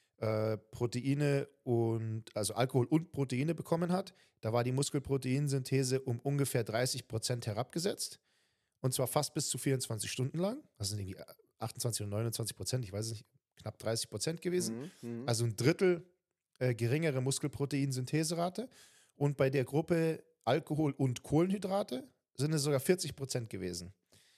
Proteine und also Alkohol und Proteine bekommen hat, da war die Muskelproteinsynthese um ungefähr 30% herabgesetzt. Und zwar fast bis zu 24 Stunden lang. Das sind irgendwie 28 oder 29%, ich weiß es nicht, knapp 30% gewesen. Mhm. Mhm. Also ein Drittel geringere Muskelproteinsyntheserate. Und bei der Gruppe Alkohol und Kohlenhydrate sind es sogar 40% gewesen,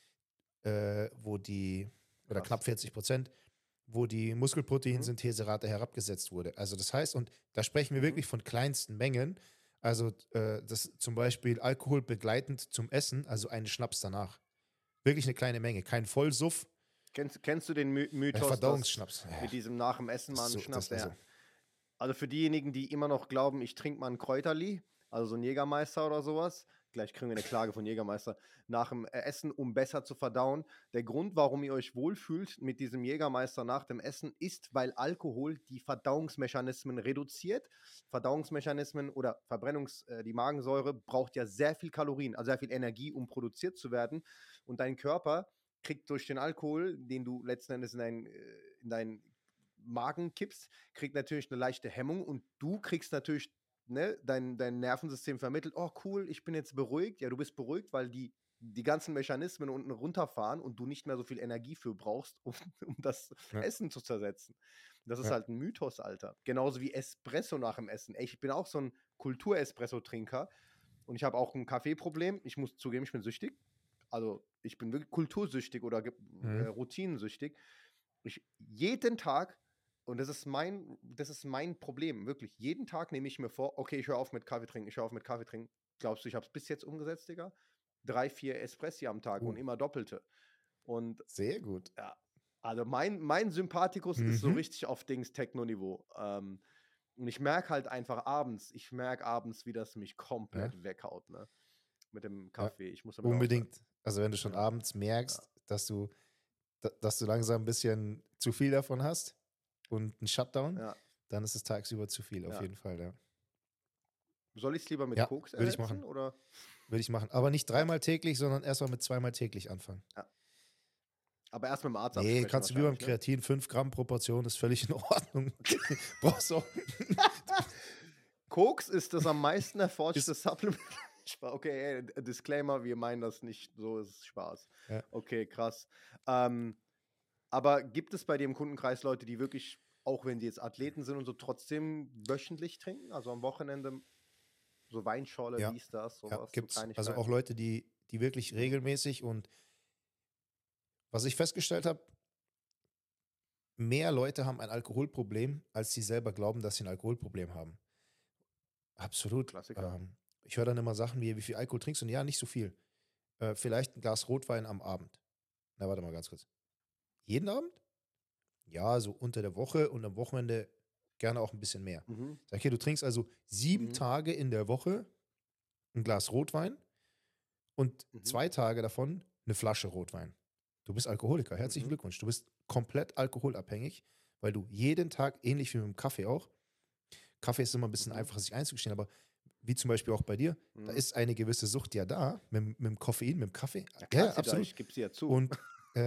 wo die, oder knapp Krass. 40%, wo die Mhm. Muskelproteinsyntheserate herabgesetzt wurde. Also das heißt, und da sprechen wir Mhm. wirklich von kleinsten Mengen, also das zum Beispiel Alkohol begleitend zum Essen, also einen Schnaps danach. Wirklich eine kleine Menge, kein Vollsuff, Kennst du den Mythos, dass Verdauungsschnaps. mit diesem nach dem Essen Das mal ist einen so, Schnaps, das, also, also für diejenigen, die immer noch glauben, ich trinke mal ein Kräuterli, also so ein Jägermeister oder sowas, gleich kriegen wir eine Klage von Jägermeister, nach dem Essen, um besser zu verdauen. Der Grund, warum ihr euch wohlfühlt mit diesem Jägermeister nach dem Essen, ist, weil Alkohol die Verdauungsmechanismen reduziert. Verdauungsmechanismen oder die Magensäure braucht ja sehr viel Kalorien, also sehr viel Energie, um produziert zu werden. Und dein Körper kriegt durch den Alkohol, den du letzten Endes in deinen Magen kippst, kriegt natürlich eine leichte Hemmung und du kriegst natürlich, ne, dein Nervensystem vermittelt, oh cool, ich bin jetzt beruhigt. Ja, du bist beruhigt, weil die ganzen Mechanismen unten runterfahren und du nicht mehr so viel Energie für brauchst, um das ja, Essen zu zersetzen. Das ist ja. halt ein Mythos, Alter. Genauso wie Espresso nach dem Essen. Ey, ich bin auch so ein Kultur-Espresso-Trinker und ich habe auch ein Kaffeeproblem. Ich muss zugeben, ich bin süchtig. Also ich bin wirklich kultursüchtig oder Mhm. routinensüchtig. Jeden Tag, und das ist mein Problem, wirklich. Jeden Tag nehme ich mir vor, okay, ich höre auf mit Kaffee trinken, ich höre auf mit Kaffee trinken. Glaubst du, ich habe es bis jetzt umgesetzt, Digga? 3, 4 Espressi am Tag und Oh, immer doppelte. Und sehr gut. ja, also mein Sympathikus ist so Mhm. richtig auf Dings Techno-Niveau. Und ich merke abends, wie das mich Ja, komplett weghaut, ne? Mit dem ja, Kaffee. Ich muss damit aufhören. unbedingt. Also wenn du schon Ja, abends ja. merkst, dass du langsam ein bisschen zu viel davon hast und einen Shutdown, Ja, dann ist es tagsüber zu viel, auf ja. jeden Fall, ja. Soll ich es lieber mit Ja, Koks würde ich machen. ersetzen oder? würde ich machen. Aber nicht Ja, dreimal täglich, sondern erstmal mit zweimal täglich anfangen. ja. Aber erst mit dem Arzt Nee, absprechen kannst du wie beim wahrscheinlich, ne? Kreatin, 5 Gramm pro Portion, ist völlig in Ordnung. Brauchst auch. Koks ist das am meisten erforschte Ist, Supplement. Okay, Disclaimer, wir meinen das nicht so, es ist Spaß. ja. Okay, krass. Ähm, aber gibt es bei dir im Kundenkreis Leute, die wirklich, auch wenn sie jetzt Athleten sind und so, trotzdem wöchentlich trinken? Also am Wochenende so Weinschorle, Ja, dies, das, ja, sowas, so gibt's. Also auch Kleinigkeiten? Leute, die wirklich Mhm. regelmäßig und was ich festgestellt habe, mehr Leute haben ein Alkoholproblem, als sie selber glauben, dass sie ein Alkoholproblem haben. Absolut. Klassiker. Ich höre dann immer Sachen wie viel Alkohol trinkst du? Und ja, nicht so viel. Vielleicht ein Glas Rotwein am Abend. Na, warte mal ganz kurz. Jeden Abend? Ja, so unter der Woche und am Wochenende gerne auch ein bisschen mehr. Mhm. Sag ich, okay, du trinkst also 7 Mhm. Tage in der Woche ein Glas Rotwein und Mhm. 2 Tage davon eine Flasche Rotwein. Du bist Alkoholiker. Herzlichen Mhm. Glückwunsch. Du bist komplett alkoholabhängig, weil du jeden Tag, ähnlich wie mit dem Kaffee auch, Kaffee ist immer ein bisschen Mhm. einfacher, sich einzugestehen, aber wie zum Beispiel auch bei dir, da Mhm. ist eine gewisse Sucht ja da, mit dem Koffein, mit dem Kaffee. Ja, Ja, klar ja, ist sie da, absolut. ich gebe sie ja zu. Und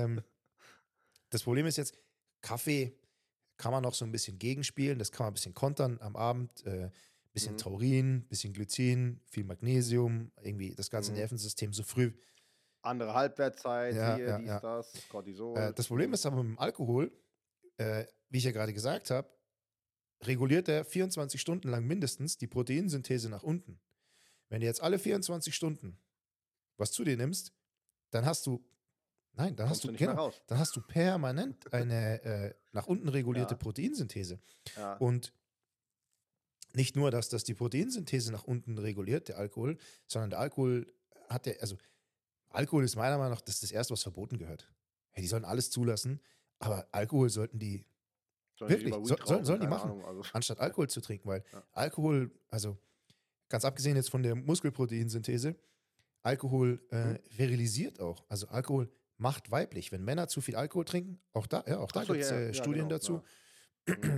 das Problem ist jetzt, Kaffee kann man noch so ein bisschen gegenspielen, das kann man ein bisschen kontern am Abend, bisschen Mhm. Taurin, bisschen Glycin, viel Magnesium, irgendwie das ganze Mhm. Nervensystem so früh. Andere Halbwertszeit, Ja, hier, ja, dies, ja. das, Cortisol. Das Problem Mhm. ist aber mit dem Alkohol, wie ich ja gerade gesagt habe, reguliert er 24 Stunden lang mindestens die Proteinsynthese nach unten. Wenn du jetzt alle 24 Stunden was zu dir nimmst, dann hast du, nein, Kommst du nicht mehr genau, raus. dann hast du permanent eine nach unten regulierte Ja, Proteinsynthese. ja. Und nicht nur, dass das die Proteinsynthese nach unten reguliert, der Alkohol, sondern der Alkohol hat der, also Alkohol ist meiner Meinung nach das Erste, was verboten gehört. Hey, die sollen alles zulassen, aber Alkohol sollten die, Sollen die wirklich, lieber Weed rauchen, sollen die keine machen, Ahnung. Also, anstatt ja, Alkohol zu trinken, weil ja. Alkohol, also ganz abgesehen jetzt von der Muskelproteinsynthese, Alkohol Mhm. virilisiert auch. Also Alkohol macht weiblich. Wenn Männer zu viel Alkohol trinken, auch Ach da so, gibt es ja, ja, Studien genau. dazu, Ja. Mhm.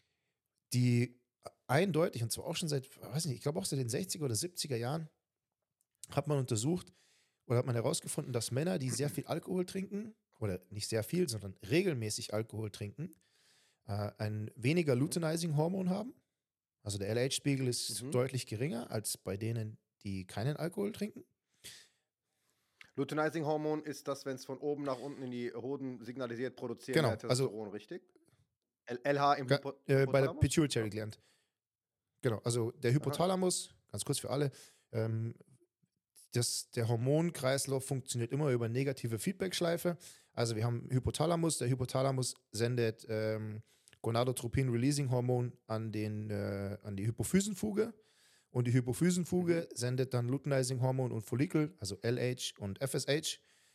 die eindeutig, und zwar auch schon seit, weiß nicht, ich glaube auch seit den 60er oder 70er Jahren, hat man untersucht oder hat man herausgefunden, dass Männer, die sehr viel Alkohol trinken, oder nicht sehr viel, sondern regelmäßig Alkohol trinken, ein weniger Mhm. Luteinizing-Hormon haben. Also der LH-Spiegel ist Mhm. deutlich geringer als bei denen, die keinen Alkohol trinken. Luteinizing-Hormon ist das, wenn es von oben nach unten in die Hoden signalisiert, produzieren mehr Genau, also Testosteron, richtig? LH im bei der Hypothalamus? Pituitary Ja. Gland. Genau, also der Aha. Hypothalamus, ganz kurz für alle, ähm, der Hormonkreislauf funktioniert immer über negative Feedbackschleife. Also wir haben Hypothalamus, der Hypothalamus sendet Gonadotropin-Releasing-Hormon an die Hypophysenfuge und die Mhm. Hypophysenfuge sendet dann Luteinizing-Hormon und Follikel, also LH und FSH,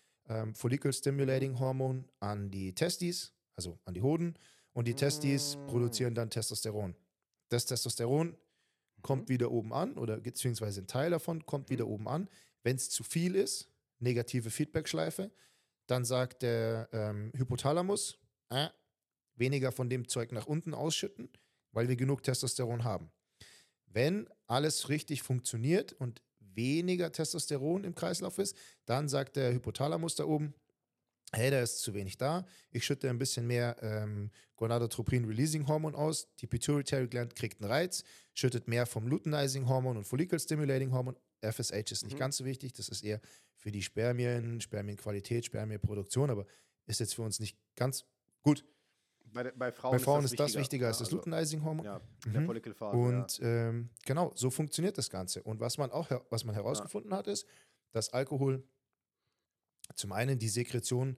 Mhm. Follicle-Stimulating-Hormon an die Testis, also an die Hoden und die Testis Mm. produzieren dann Testosteron. Das Testosteron Mhm. kommt wieder oben an oder beziehungsweise ein Teil davon kommt Mhm. wieder oben an. Wenn es zu viel ist, negative Feedbackschleife, dann sagt der Hypothalamus, weniger von dem Zeug nach unten ausschütten, weil wir genug Testosteron haben. Wenn alles richtig funktioniert und weniger Testosteron im Kreislauf ist, dann sagt der Hypothalamus da oben, hey, da ist zu wenig da. Ich schütte ein bisschen mehr Gonadotropin-Releasing-Hormon aus. Die Pituitary Gland kriegt einen Reiz, schüttet mehr vom Luteinizing-Hormon und Follicle-Stimulating-Hormon. FSH ist nicht Mhm. ganz so wichtig. Das ist eher für die Spermien, Spermienqualität, Spermienproduktion, aber ist jetzt für uns nicht ganz gut. Bei Bei Frauen ist Frauen das ist das wichtiger, wichtiger ne? als das Also, Luteinizing-Hormon. ja, in der Mhm. Follikelphase, ja. Und genau, so funktioniert das Ganze. Und was man Ja. herausgefunden hat, ist, dass Alkohol zum einen die Sekretion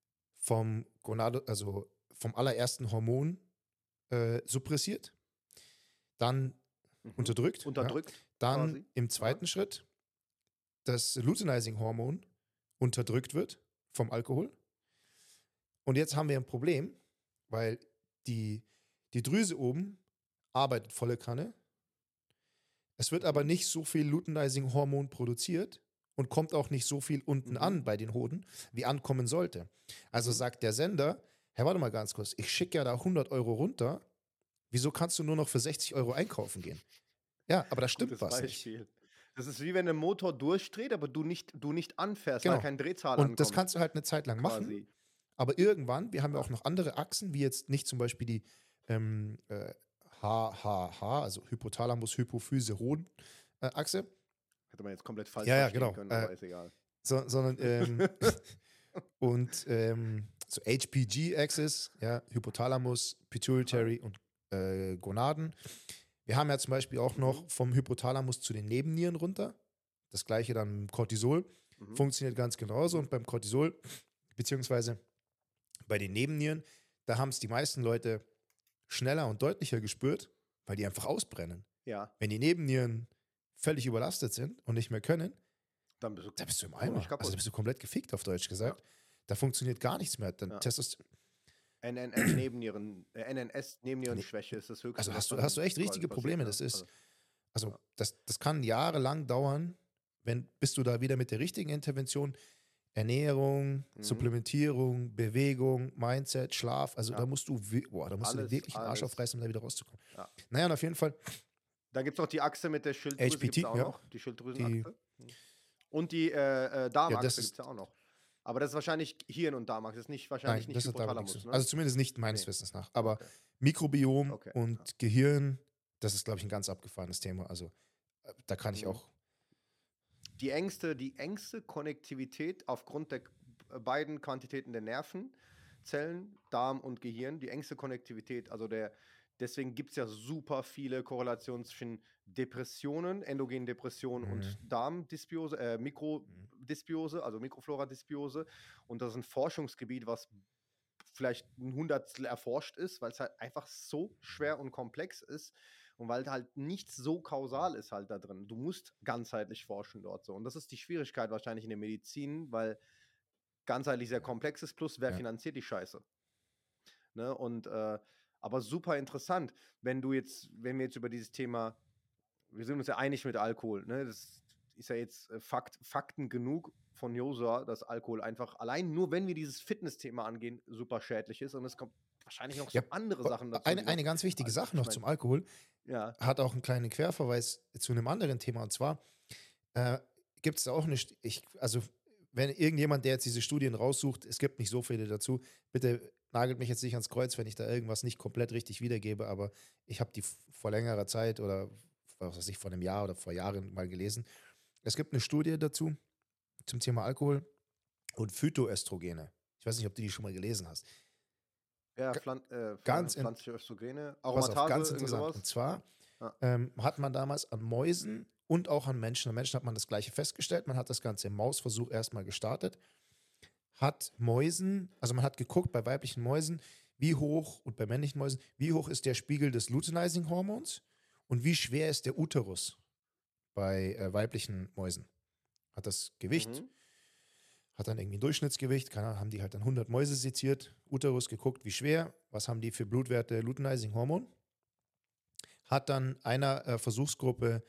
also vom allerersten Hormon suppressiert, dann Mhm. unterdrückt, ja, Unterdrückt dann quasi. im Aha. zweiten Schritt das Luteinizing-Hormon unterdrückt wird vom Alkohol. Und jetzt haben wir ein Problem, weil die, die Drüse oben arbeitet volle Kanne. Es wird aber Mhm. nicht so viel Luteinizing-Hormon produziert und kommt auch nicht so viel unten Mhm. an bei den Hoden, wie ankommen sollte. Also Mhm. sagt der Sender, hey, warte mal ganz kurz, ich schicke ja da 100 € runter, wieso kannst du nur noch für 60 € einkaufen gehen? Ja, aber da stimmt Gutes was nicht. Beispiel. Das ist wie wenn 'n Motor durchdreht, aber du nicht anfährst, weil Genau. keine Drehzahl Und das ankommt, kannst du halt eine Zeit lang machen, quasi. aber irgendwann, wir haben ja Ja. auch noch andere Achsen, wie jetzt nicht zum Beispiel die ähm, äh, HHH, also Hypothalamus-Hypophyse-Hoden Achse. Hätte man jetzt komplett falsch Ja, ja, verstehen genau. können, aber ist egal. Sondern und so HPG-Axis, ja, Hypothalamus, Pituitary und Gonaden. Wir haben ja zum Beispiel auch noch Mhm. vom Hypothalamus zu den Nebennieren runter. Das gleiche dann mit Cortisol. Mhm. Funktioniert ganz genauso. Mhm. Und beim Cortisol, beziehungsweise bei den Nebennieren, da haben es die meisten Leute schneller und deutlicher gespürt, weil die einfach ausbrennen. Ja, Wenn die Nebennieren völlig überlastet sind und nicht mehr können, dann bist du da bist du im chronisch Eimer. Also kaputt. da bist du komplett gefickt, auf Deutsch Ja. gesagt. Da funktioniert gar nichts mehr. Dann Ja. NNS-Nebennierenschwäche ist das Höchste, Also was hast du dann echt quasi richtige passiert, Probleme. ne? Das ist, Also, also das kann jahrelang dauern, bis du da wieder mit der richtigen Intervention, Ernährung, mhm. Supplementierung, Bewegung, Mindset, Schlaf, also Ja. da musst du dir wirklich einen Arsch Alles. aufreißen, um da wieder rauszukommen. Ja. Naja, und auf jeden Fall Dann gibt's noch die Achse mit der Schilddrüse, gibt's HPT, da auch ja, noch, die die, Schilddrüsenachse. Und die ja, Darmachse das gibt's ja ist, auch noch. Aber das ist wahrscheinlich Hirn und Darmachse, das ist nicht wahrscheinlich nein, nicht das hat damit nichts zu Hypothalamus, tun. ne? Also zumindest nicht meines Ne, Wissens nach. Aber okay, Mikrobiom okay, ja. und Gehirn, das ist, glaube ich, ein ganz abgefahrenes Thema. Also da kann ich Mhm. auch, Die engste Konnektivität aufgrund der beiden Quantitäten der Nervenzellen, Darm und Gehirn, die engste Konnektivität, deswegen gibt es ja super viele Korrelationen zwischen Depressionen, endogenen Depressionen und Darmdysbiose, mhm. Mikrodysbiose, also Mikroflora-Dysbiose. Und das ist ein Forschungsgebiet, was vielleicht ein Hundertstel erforscht ist, weil es halt einfach so schwer und komplex ist und weil halt nichts so kausal ist halt da drin. Du musst ganzheitlich forschen dort so. Und das ist die Schwierigkeit wahrscheinlich in der Medizin, weil ganzheitlich sehr komplex ist, plus wer Ja. finanziert die Scheiße. Ne? Aber super interessant, wenn wir jetzt über dieses Thema, wir sind uns ja einig mit Alkohol, ne? Das ist ja jetzt Fakten genug von Josua, dass Alkohol einfach allein nur, wenn wir dieses Fitness-Thema angehen, super schädlich ist. Und es kommt wahrscheinlich noch Ja, so andere Sachen dazu, die eine noch, ganz wichtige also Sache ich noch meine, zum Alkohol, ja, hat auch einen kleinen Querverweis zu einem anderen Thema. Und zwar gibt es auch eine, also wenn irgendjemand, der jetzt diese Studien raussucht, es gibt nicht so viele dazu, bitte nagelt mich jetzt nicht ans Kreuz, wenn ich da irgendwas nicht komplett richtig wiedergebe, aber ich habe die vor längerer Zeit oder was weiß ich, vor einem Jahr oder vor Jahren mal gelesen. Es gibt eine Studie dazu zum Thema Alkohol und Phytoöstrogene. Ich weiß nicht, ob du die schon mal gelesen hast. ja, Ganz, pflanzliche Östrogene, pass auf, ganz Aromatase, irgendwie interessant. Und sowas. zwar Ja. hat man damals an Mäusen und auch an Menschen hat man das Gleiche festgestellt. Man hat das Ganze im Mausversuch erstmal gestartet. Hat Mäusen, also man hat geguckt bei weiblichen Mäusen, wie hoch und bei männlichen Mäusen, wie hoch ist der Spiegel des Luteinizing-Hormons und wie schwer ist der Uterus bei weiblichen Mäusen. Hat das Gewicht, Mhm. hat dann irgendwie ein Durchschnittsgewicht, keine Ahnung, haben die halt dann 100 Mäuse seziert, Uterus geguckt, wie schwer, was haben die für Blutwerte Luteinizing-Hormon. Hat dann einer Versuchsgruppe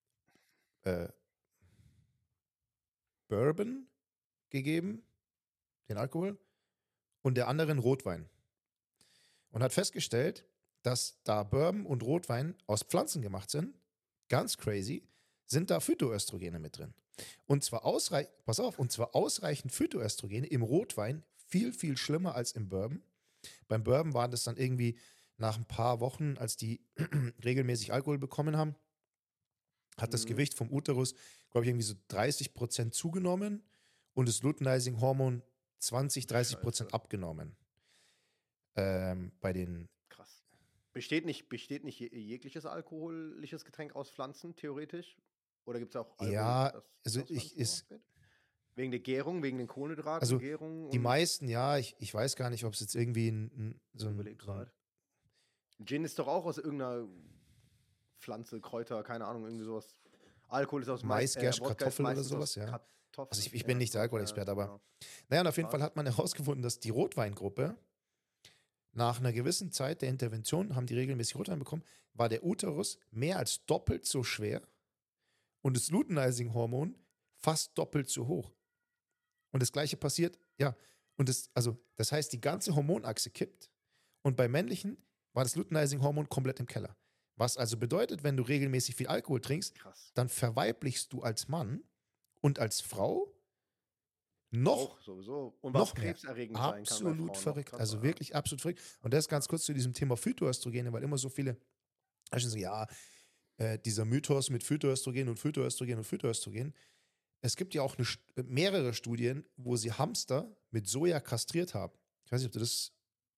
Bourbon gegeben, den Alkohol, und der anderen Rotwein. Und hat festgestellt, dass da Bourbon und Rotwein aus Pflanzen gemacht sind, ganz crazy, sind da Phytoöstrogene mit drin. Und zwar ausreichend Phytoöstrogene im Rotwein, viel, viel schlimmer als im Bourbon. Beim Bourbon waren das dann irgendwie nach ein paar Wochen, als die regelmäßig Alkohol bekommen haben, hat das Gewicht vom Uterus, glaube ich, irgendwie so 30% zugenommen und das Luteinizing-Hormon 20-30% abgenommen. Bei den. Krass. Besteht nicht jegliches alkoholisches Getränk aus Pflanzen, theoretisch? Oder gibt es auch Alkohol, Ja, das also aus Pflanzen gemacht wird? Wegen der Gärung, wegen den Kohlenhydraten, also Gärung die und meisten, ja, ich weiß gar nicht, ob es jetzt irgendwie so ich ein, überlege gerade. Gin ist doch auch aus irgendeiner Pflanze, Kräuter, keine Ahnung, irgendwie sowas. Alkohol ist aus Maisgerste, Wodka ist Kartoffel oder meistens sowas, aus ja. Kartoffeln. Also ich bin nicht der sowas, Alkoholexperte, aber genau. naja, und auf jeden Fall Krass. hat man herausgefunden, dass die Rotweingruppe nach einer gewissen Zeit der Intervention, haben die regelmäßig Rotwein bekommen, war der Uterus mehr als doppelt so schwer und das Luteinizing-Hormon fast doppelt so hoch. Und das Gleiche passiert, ja, und das heißt, die ganze Hormonachse kippt und bei männlichen war das Luteinizing-Hormon komplett im Keller. Was also bedeutet, wenn du regelmäßig viel Alkohol trinkst, Krass. dann verweiblichst du als Mann und als Frau noch, Auch sowieso. Und was noch mehr. krebserregend sein kann bei Absolut Frauen noch verrückt. krasser. Also Ja. wirklich absolut verrückt. Und das ganz kurz zu diesem Thema Phytoöstrogene, weil immer so viele, also so, ja, dieser Mythos mit Phytoöstrogen und Phytoöstrogen und Phytoöstrogen. Es gibt ja auch mehrere Studien, wo sie Hamster mit Soja kastriert haben. Ich weiß nicht, ob du das.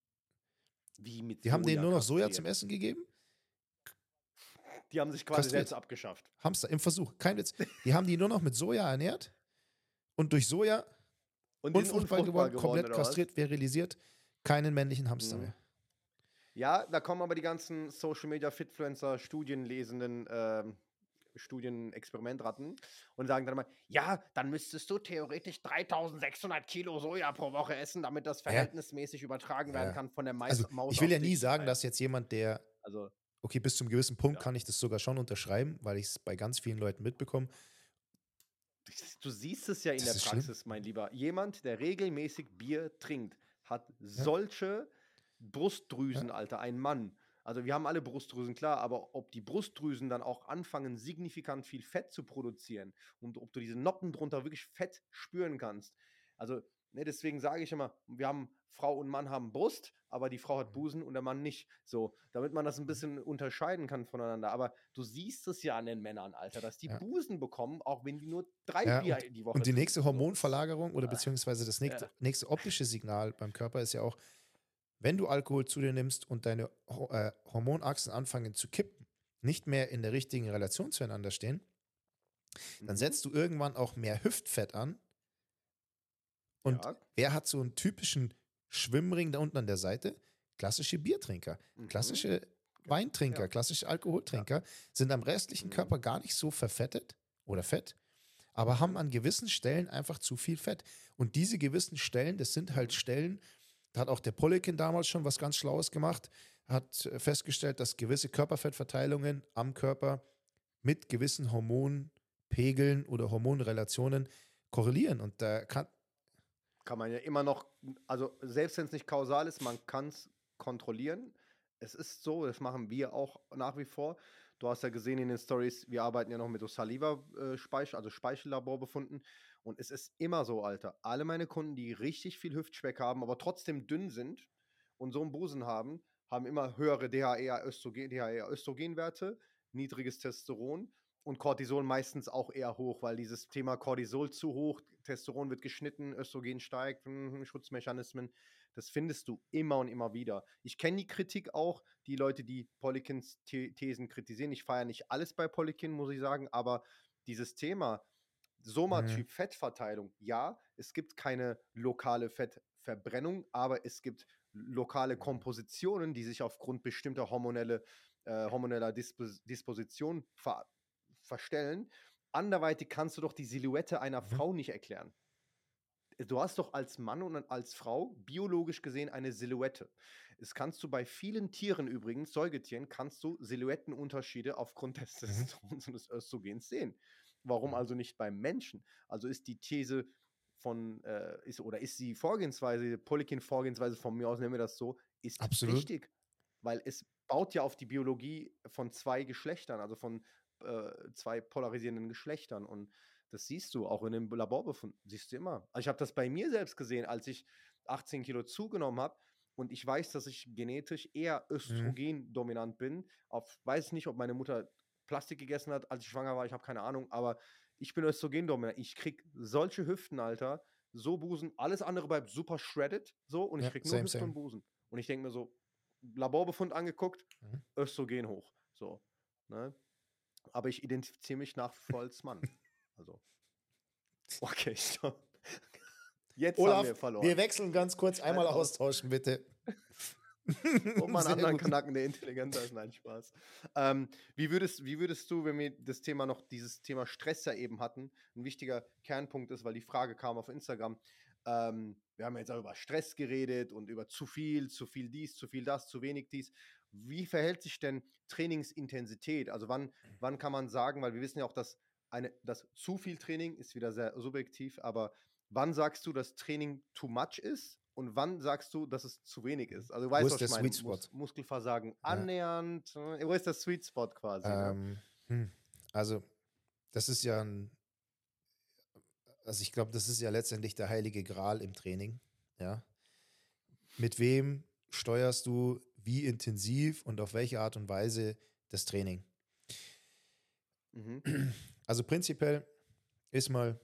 Wie mit Die haben denen Soja nur noch Soja kastriert. zum Essen gegeben. Die haben sich quasi Kastriert. selbst abgeschafft. Hamster im Versuch. Kein Witz. Die haben die nur noch mit Soja ernährt und durch Soja Und die sind unfruchtbar geworden, komplett oder was? kastriert, sterilisiert, keinen männlichen Hamster Mhm. mehr. Ja, da kommen aber die ganzen Social Media Fitfluencer, Studienlesenden, Studienexperimentratten und sagen dann immer, ja, dann müsstest du theoretisch 3600 Kilo Soja pro Woche essen, damit das verhältnismäßig übertragen werden Ja. kann von der Also Maus ich will auf ja nie dich. sagen, dass jetzt jemand, der, Also, okay, bis zum gewissen Punkt Ja. kann ich das sogar schon unterschreiben, weil ich es bei ganz vielen Leuten mitbekomme. du siehst es ja in Das der ist schlimm. Praxis, mein Lieber. Jemand, der regelmäßig Bier trinkt, hat solche Brustdrüsen, Alter, ein Mann. Also wir haben alle Brustdrüsen, klar, aber ob die Brustdrüsen dann auch anfangen, signifikant viel Fett zu produzieren und ob du diese Noppen drunter wirklich Fett spüren kannst. Also, ne, deswegen sage ich immer, wir haben Frau und Mann haben Brust, aber die Frau hat Busen und der Mann nicht. So, damit man das ein bisschen unterscheiden kann voneinander. Aber du siehst es ja an den Männern, Alter, dass die Busen bekommen, auch wenn die nur 3 Ja, Bier die Woche und die trinken. nächste So, Hormonverlagerung oder beziehungsweise das nächste optische Signal beim Körper ist ja auch, wenn du Alkohol zu dir nimmst und deine Hormonachsen anfangen zu kippen, nicht mehr in der richtigen Relation zueinander stehen, dann setzt du irgendwann auch mehr Hüftfett an. Und Ja. wer hat so einen typischen Schwimmring da unten an der Seite? Klassische Biertrinker, klassische Weintrinker, Ja. klassische Alkoholtrinker sind am restlichen Körper gar nicht so verfettet oder fett, aber haben an gewissen Stellen einfach zu viel Fett. Und diese gewissen Stellen, das sind halt Stellen, da hat auch der Polikin damals schon was ganz Schlaues gemacht, hat festgestellt, dass gewisse Körperfettverteilungen am Körper mit gewissen Hormonpegeln oder Hormonrelationen korrelieren. Und da kann man ja immer noch, also selbst wenn es nicht kausal ist, man kann es kontrollieren. Es ist so, das machen wir auch nach wie vor. Du hast ja gesehen in den Stories, wir arbeiten ja noch mit so Saliva-Speichel, also Speichellaborbefunden. Und es ist immer so, Alter. Alle meine Kunden, die richtig viel Hüftspeck haben, aber trotzdem dünn sind und so einen Busen haben, haben immer höhere DHEA-Östrogenwerte, niedriges Testosteron und Cortisol meistens auch eher hoch, weil dieses Thema Cortisol zu hoch, Testosteron wird geschnitten, Östrogen steigt, Schutzmechanismen, das findest du immer und immer wieder. Ich kenne die Kritik auch, die Leute, die Polikins Thesen kritisieren. Ich feiere nicht alles bei Polikin, muss ich sagen, aber dieses Thema Soma-Typ Fettverteilung, ja, es gibt keine lokale Fettverbrennung, aber es gibt lokale Kompositionen, die sich aufgrund bestimmter hormoneller Disposition verstellen. Anderweitig kannst du doch die Silhouette einer Frau nicht erklären. Du hast doch als Mann und als Frau biologisch gesehen eine Silhouette. Das kannst du bei vielen Tieren übrigens, Säugetieren, kannst du Silhouettenunterschiede aufgrund des Testosterons und des Östrogens sehen. Warum also nicht beim Menschen? Also ist die These ist die Vorgehensweise, Polikin-Vorgehensweise von mir aus, nennen wir das so, ist absolut. richtig. Weil es baut ja auf die Biologie von 2 Geschlechtern, also von 2 polarisierenden Geschlechtern. Und das siehst du auch in dem Laborbefund, siehst du immer. Also ich habe das bei mir selbst gesehen, als ich 18 Kilo zugenommen habe und ich weiß, dass ich genetisch eher östrogendominant bin. Weiß nicht, ob meine Mutter Plastik gegessen hat, als ich schwanger war, ich habe keine Ahnung, aber ich bin östrogendominant. Ich krieg solche Hüften, Alter, so Busen, alles andere bleibt super shredded, so, und ich krieg nur Hüfte und Busen. Und ich denke mir so, Laborbefund angeguckt, Östrogen hoch, so, ne? Aber ich identifiziere mich nach wie vor als Mann. Also. Okay, stopp. Jetzt Olaf, haben wir verloren. wir wechseln ganz kurz, einmal austauschen, bitte. Und mal einen anderen Knacken, der intelligenter ist. Nein, Spaß. Wie würdest du, wenn wir dieses Thema Stress ja eben hatten, ein wichtiger Kernpunkt ist, weil die Frage kam auf Instagram, wir haben jetzt auch über Stress geredet und über zu viel dies, zu viel das, zu wenig dies. Wie verhält sich denn Trainingsintensität? Also wann kann man sagen, weil wir wissen ja auch, dass zu viel Training ist wieder sehr subjektiv, aber wann sagst du, dass Training too much ist Und wann sagst du, dass es zu wenig ist? Also du Wo weißt, ist was der ich meine. Sweet Spot? Muskelversagen Ja. annähernd. Wo ist der Sweet Spot quasi, ne? Ähm, also, das ist ja also ich glaube, das ist ja letztendlich der heilige Gral im Training. Ja. Mit wem steuerst du wie intensiv und auf welche Art und Weise das Training? Mhm. Also prinzipiell ist mal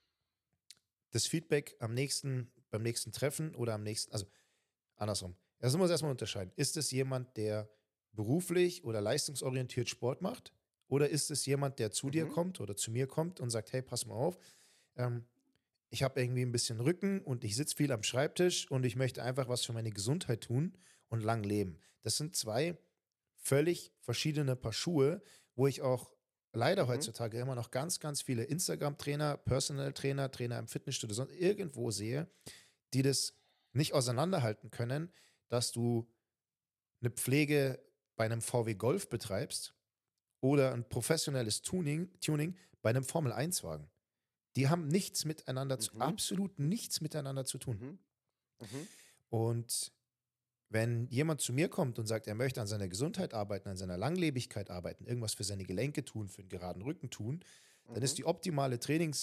das Feedback beim nächsten Treffen oder also andersrum. Das muss man erstmal unterscheiden. Ist es jemand, der beruflich oder leistungsorientiert Sport macht? Oder ist es jemand, der zu dir Mhm. kommt oder zu mir kommt und sagt, hey, pass mal auf, ähm, ich habe irgendwie ein bisschen Rücken und ich sitze viel am Schreibtisch und ich möchte einfach was für meine Gesundheit tun und lang leben. Das sind zwei völlig verschiedene Paar Schuhe, wo ich auch leider Mhm. heutzutage immer noch ganz, ganz viele Instagram-Trainer, Personal Trainer, Trainer im Fitnessstudio, sonst irgendwo sehe, die das nicht auseinanderhalten können, dass du eine Pflege bei einem VW Golf betreibst oder ein professionelles Tuning bei einem Formel-1-Wagen. Die haben Mhm. absolut nichts miteinander zu tun. Mhm. Mhm. Und wenn jemand zu mir kommt und sagt, er möchte an seiner Gesundheit arbeiten, an seiner Langlebigkeit arbeiten, irgendwas für seine Gelenke tun, für den geraden Rücken tun, dann ist Mhm. die optimale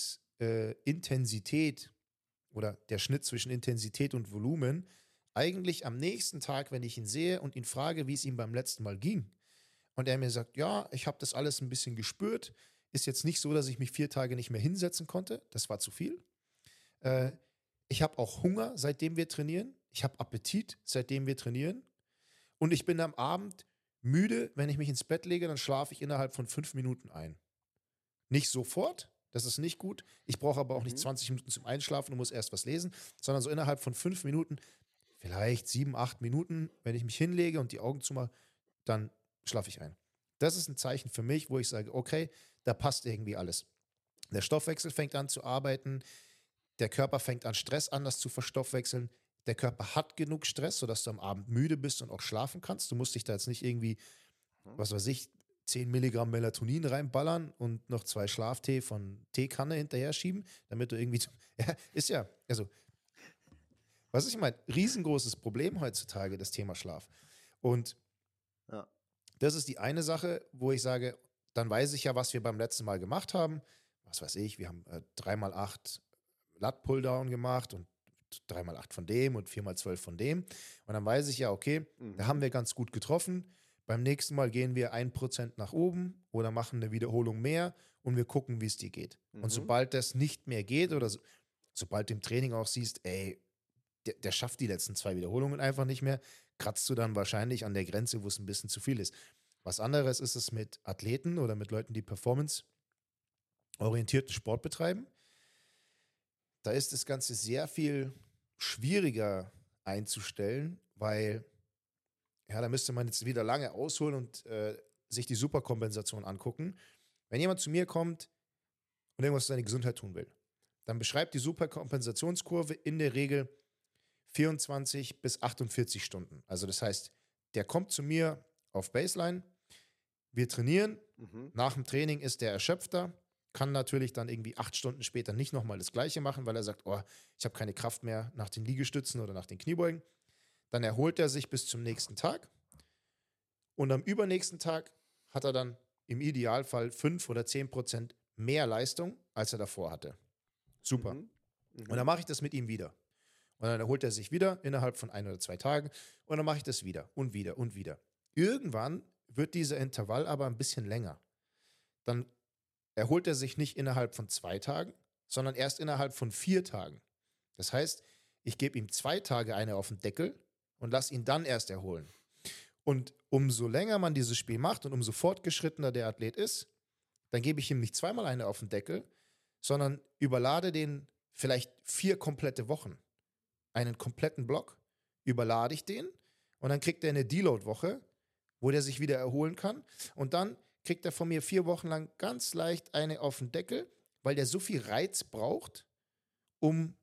Trainingsintensität oder der Schnitt zwischen Intensität und Volumen eigentlich am nächsten Tag, wenn ich ihn sehe und ihn frage, wie es ihm beim letzten Mal ging. Und er mir sagt, ja, ich habe das alles ein bisschen gespürt. Ist jetzt nicht so, dass ich mich 4 Tage nicht mehr hinsetzen konnte. Das war zu viel. Äh, Mhm. Ich habe auch Hunger, seitdem wir trainieren. Ich habe Appetit, seitdem wir trainieren. Und ich bin am Abend müde. Wenn ich mich ins Bett lege, dann schlafe ich innerhalb von 5 Minuten ein. Nicht sofort, das ist nicht gut. Ich brauche aber auch nicht Mhm. 20 Minuten zum Einschlafen und muss erst was lesen, sondern so innerhalb von 5 Minuten, vielleicht 7, 8 Minuten, wenn ich mich hinlege und die Augen zumache, dann schlafe ich ein. Das ist ein Zeichen für mich, wo ich sage, okay, da passt irgendwie alles. Der Stoffwechsel fängt an zu arbeiten, der Körper fängt an, Stress anders zu verstoffwechseln. Der Körper hat genug Stress, sodass du am Abend müde bist und auch schlafen kannst. Du musst dich da jetzt nicht irgendwie, Mhm. was weiß ich, 10 Milligramm Melatonin reinballern und noch 2 Schlaftee von Teekanne hinterher schieben, damit du irgendwie. Ja, ist ja, also, was ich meine, riesengroßes Problem heutzutage, das Thema Schlaf. Und Ja. das ist die eine Sache, wo ich sage, dann weiß ich ja, was wir beim letzten Mal gemacht haben. Was weiß ich, wir haben 3x8 Lat-Pulldown gemacht und 3x8 von dem und 4x12 von dem. Und dann weiß ich ja, okay, da haben Mhm. wir ganz gut getroffen. Beim nächsten Mal gehen wir 1% nach oben oder machen eine Wiederholung mehr und wir gucken, wie es dir geht. Und Mhm. sobald das nicht mehr geht oder Mhm. sobald du im Training auch siehst, ey, der schafft die letzten 2 Wiederholungen einfach nicht mehr, kratzt du dann wahrscheinlich an der Grenze, wo es ein bisschen zu viel ist. Was anderes ist es mit Athleten oder mit Leuten, die performance-orientierten Sport betreiben. Da ist das Ganze sehr viel schwieriger einzustellen, weil, ja, da müsste man jetzt wieder lange ausholen und sich die Superkompensation angucken. Wenn jemand zu mir kommt und irgendwas für seine Gesundheit tun will, dann beschreibt die Superkompensationskurve in der Regel 24 bis 48 Stunden. Also das heißt, der kommt zu mir auf Baseline, wir trainieren, Mhm. nach dem Training ist der erschöpfter, kann natürlich dann irgendwie 8 Stunden später nicht nochmal das Gleiche machen, weil er sagt, oh, ich habe keine Kraft mehr nach den Liegestützen oder nach den Kniebeugen. Dann erholt er sich bis zum nächsten Tag und am übernächsten Tag hat er dann im Idealfall 5 oder 10% mehr Leistung, als er davor hatte. Super. Mhm. Und dann Mhm. mache ich das mit ihm wieder. Und dann erholt er sich wieder innerhalb von 1 oder 2 Tagen und dann mache ich das wieder und wieder und wieder. Irgendwann wird dieser Intervall aber ein bisschen länger. Dann erholt er sich nicht innerhalb von 2 Tagen, sondern erst innerhalb von 4 Tagen. Das heißt, ich gebe ihm 2 Tage eine auf den Deckel und lasse ihn dann erst erholen. Und umso länger man dieses Spiel macht und umso fortgeschrittener der Athlet ist, dann gebe ich ihm nicht zweimal eine auf den Deckel, sondern überlade den vielleicht 4 komplette Wochen, einen kompletten Block, überlade ich den und dann kriegt er eine Deload-Woche, wo der sich wieder erholen kann. Und dann kriegt er von mir 4 Wochen lang ganz leicht eine auf den Deckel, weil der so viel Reiz braucht, um,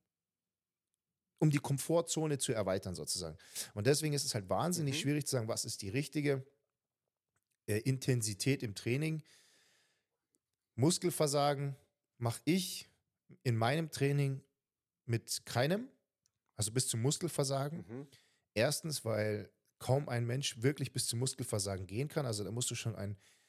um die Komfortzone zu erweitern, sozusagen. Und deswegen ist es halt wahnsinnig Mhm. schwierig zu sagen, was ist die richtige Intensität im Training. Muskelversagen mache ich in meinem Training mit keinem. also bis zum Muskelversagen. Mhm. Erstens, weil kaum ein Mensch wirklich bis zum Muskelversagen gehen kann. Also da musst du schon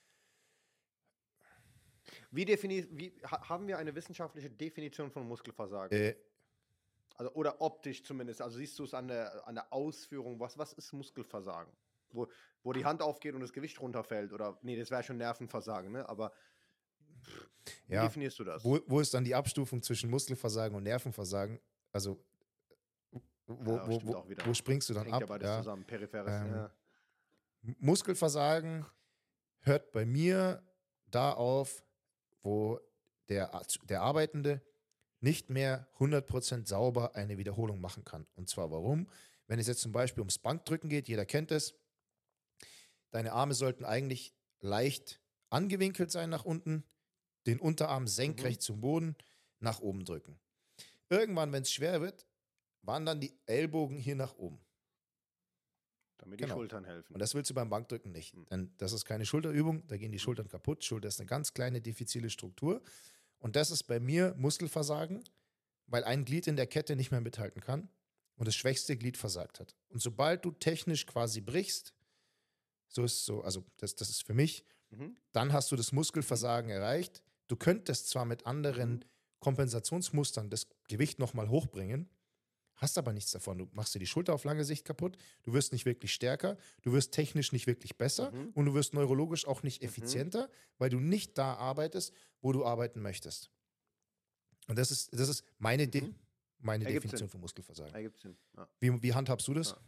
Haben wir eine wissenschaftliche Definition von Muskelversagen? äh, Also, oder optisch zumindest. Also siehst du es an der Ausführung, was ist Muskelversagen? Wo die Hand aufgeht und das Gewicht runterfällt. Oder nee, das wäre schon Nervenversagen, ne? Aber wie ja, definierst du das? wo ist dann die Abstufung zwischen Muskelversagen und Nervenversagen? Also Ja, stimmt auch wieder. wo springst du Das dann hängt ja ab? beides Ja, zusammen. Peripheres, ähm, ja. Muskelversagen hört bei mir da auf, wo der Arbeitende nicht mehr 100% sauber eine Wiederholung machen kann. Und zwar warum? Wenn es jetzt zum Beispiel ums Bankdrücken geht, jeder kennt es, deine Arme sollten eigentlich leicht angewinkelt sein nach unten, den Unterarm Mhm. senkrecht zum Boden, nach oben drücken. Irgendwann, wenn es schwer wird, wandern die Ellbogen hier nach oben. Damit die Genau. Schultern helfen. Und das willst du beim Bankdrücken nicht. Mhm. Denn das ist keine Schulterübung, da gehen die Schultern kaputt. Schulter ist eine ganz kleine, diffizile Struktur. Und das ist bei mir Muskelversagen, weil ein Glied in der Kette nicht mehr mithalten kann und das schwächste Glied versagt hat. Und sobald du technisch quasi brichst, also das ist für mich, Mhm. dann hast du das Muskelversagen erreicht. Du könntest zwar mit anderen Mhm. Kompensationsmustern das Gewicht nochmal hochbringen, hast aber nichts davon. Du machst dir die Schulter auf lange Sicht kaputt, du wirst nicht wirklich stärker, du wirst technisch nicht wirklich besser Mhm. und du wirst neurologisch auch nicht Mhm. effizienter, weil du nicht da arbeitest, wo du arbeiten möchtest. Und das ist meine Mhm. Ergibt Definition Sinn. von Muskelversagen. Ergibt Sinn. Ja. Wie handhabst du das?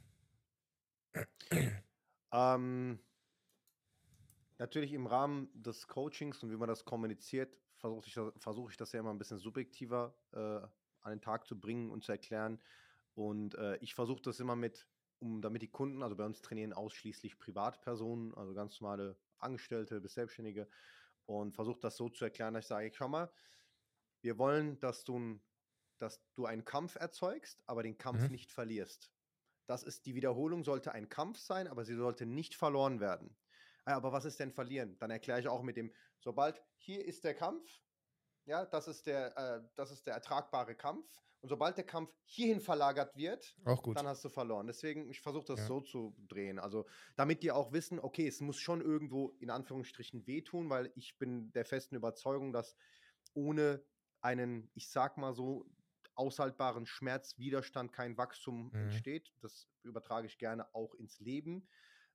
Ähm, natürlich im Rahmen des Coachings und wie man das kommuniziert, versuche ich das ja immer ein bisschen subjektiver an den Tag zu bringen und zu erklären. Und ich versuche das immer damit die Kunden, also bei uns trainieren ausschließlich Privatpersonen, also ganz normale Angestellte bis Selbstständige, und versuche das so zu erklären, dass ich sage, schau mal, wir wollen, dass du einen Kampf erzeugst, aber den Kampf Mhm. nicht verlierst. Die Wiederholung sollte ein Kampf sein, aber sie sollte nicht verloren werden. Aber was ist denn verlieren? Dann erkläre ich auch sobald hier ist der Kampf, ja, das ist der ertragbare Kampf. Und sobald der Kampf hierhin verlagert wird, Auch gut. dann hast du verloren. Deswegen, ich versuche das Ja. so zu drehen. Also, damit die auch wissen, okay, es muss schon irgendwo in Anführungsstrichen wehtun, weil ich bin der festen Überzeugung, dass ohne einen, ich sag mal so, aushaltbaren Schmerzwiderstand kein Wachstum Mhm. entsteht. Das übertrage ich gerne auch ins Leben.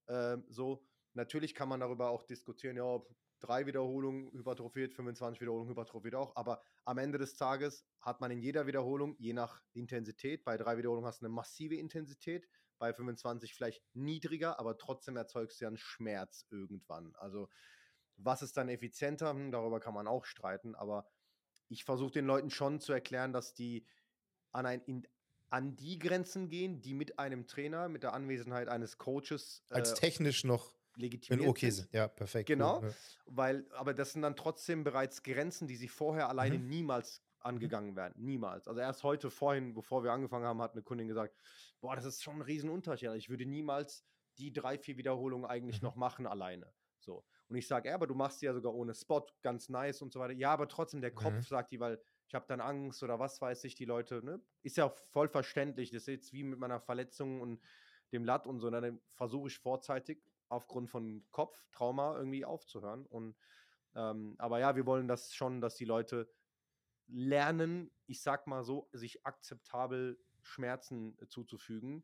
So, natürlich kann man darüber auch diskutieren, ja, 3 Wiederholungen hypertrophiert, 25 Wiederholungen hypertrophiert auch, aber am Ende des Tages hat man in jeder Wiederholung, je nach Intensität, bei 3 Wiederholungen hast du eine massive Intensität, bei 25 vielleicht niedriger, aber trotzdem erzeugst du ja einen Schmerz irgendwann. Also, was ist dann effizienter? Darüber kann man auch streiten, aber ich versuche den Leuten schon zu erklären, dass die an, ein, in, an die Grenzen gehen, die mit einem Trainer, mit der Anwesenheit eines Coaches Als technisch noch in legitimiert okay sind. sind. Ja, perfekt. Genau, Cool. aber das sind dann trotzdem bereits Grenzen, die sie vorher alleine Mhm. niemals angegangen werden. Niemals. Also erst vorhin, bevor wir angefangen haben, hat eine Kundin gesagt, boah, das ist schon ein Riesenunterschied. Ich würde niemals die 3, 4 Wiederholungen eigentlich Mhm. noch machen alleine. So. Und ich sage, aber du machst die ja sogar ohne Spot, ganz nice und so weiter. Ja, aber trotzdem, der Kopf Mhm. sagt die, weil ich habe dann Angst oder was weiß ich, die Leute, ne? Ist ja voll verständlich. Das ist jetzt wie mit meiner Verletzung und dem Latt und so. Dann versuche ich vorzeitig aufgrund von Kopftrauma irgendwie aufzuhören. Aber ja, wir wollen das schon, dass die Leute lernen, ich sag mal so, sich akzeptabel Schmerzen zuzufügen.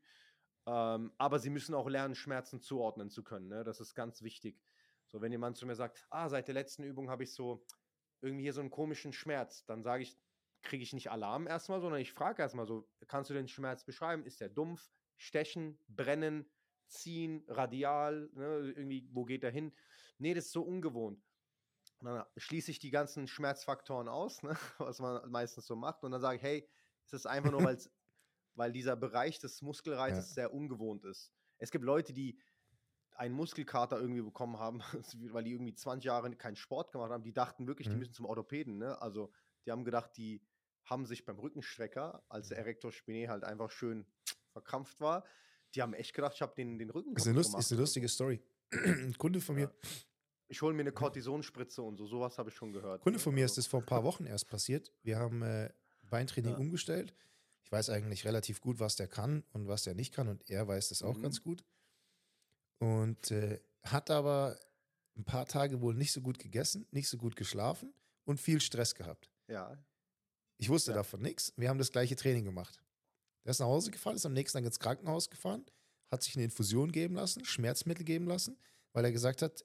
Aber sie müssen auch lernen, Schmerzen zuordnen zu können. Ne? Das ist ganz wichtig. So, wenn jemand zu mir sagt, seit der letzten Übung habe ich so irgendwie hier so einen komischen Schmerz, dann sage ich, kriege ich nicht Alarm erstmal, sondern ich frage erstmal so, kannst du den Schmerz beschreiben? Ist der dumpf, stechen, brennen, ziehen, radial, ne? Irgendwie, wo geht der hin? Nee, das ist so ungewohnt. Und dann schließe ich die ganzen Schmerzfaktoren aus, ne? Was man meistens so macht. Und dann sage ich, hey, es ist einfach nur, weil dieser Bereich des Ja. Muskelreizes sehr ungewohnt ist. Es gibt Leute, die einen Muskelkater irgendwie bekommen haben, weil die irgendwie 20 Jahre keinen Sport gemacht haben. Die dachten wirklich, die Mhm. müssen zum Orthopäden. Ne? Also die haben gedacht, die haben sich beim Rückenstrecker, als der Mhm. Erector Spinae halt einfach schön verkrampft war, die haben echt gedacht, ich habe den Rücken Ist kaputt eine gemacht oder lustige so. Story. Ein Kunde von mir, Ja. Ich hole mir eine Cortisonspritze und so. Sowas habe ich schon gehört. Kunde Ne? von mir ist Also, das vor ein paar Wochen erst passiert. Wir haben Beintraining ja. umgestellt. Ich weiß eigentlich relativ gut, was der kann und was der nicht kann und er weiß das auch ganz gut. Und hat aber ein paar Tage wohl nicht so gut gegessen, nicht so gut geschlafen und viel Stress gehabt. Ja. Ich wusste Ja. davon nichts. Wir haben das gleiche Training gemacht. Der ist nach Hause gefahren, ist am nächsten Tag ins Krankenhaus gefahren, hat sich eine Infusion geben lassen, Schmerzmittel geben lassen, weil er gesagt hat,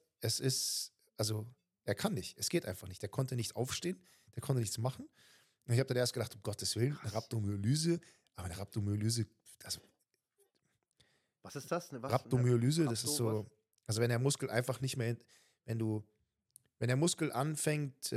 er kann nicht, es geht einfach nicht. Der konnte nicht aufstehen, der konnte nichts machen. Und ich habe dann erst gedacht, um Gottes Willen, eine Rhabdomyolyse, aber eine Rhabdomyolyse, Was ist das? Was? Rhabdomyolyse, das ist so, also wenn der Muskel einfach nicht mehr, wenn der Muskel anfängt,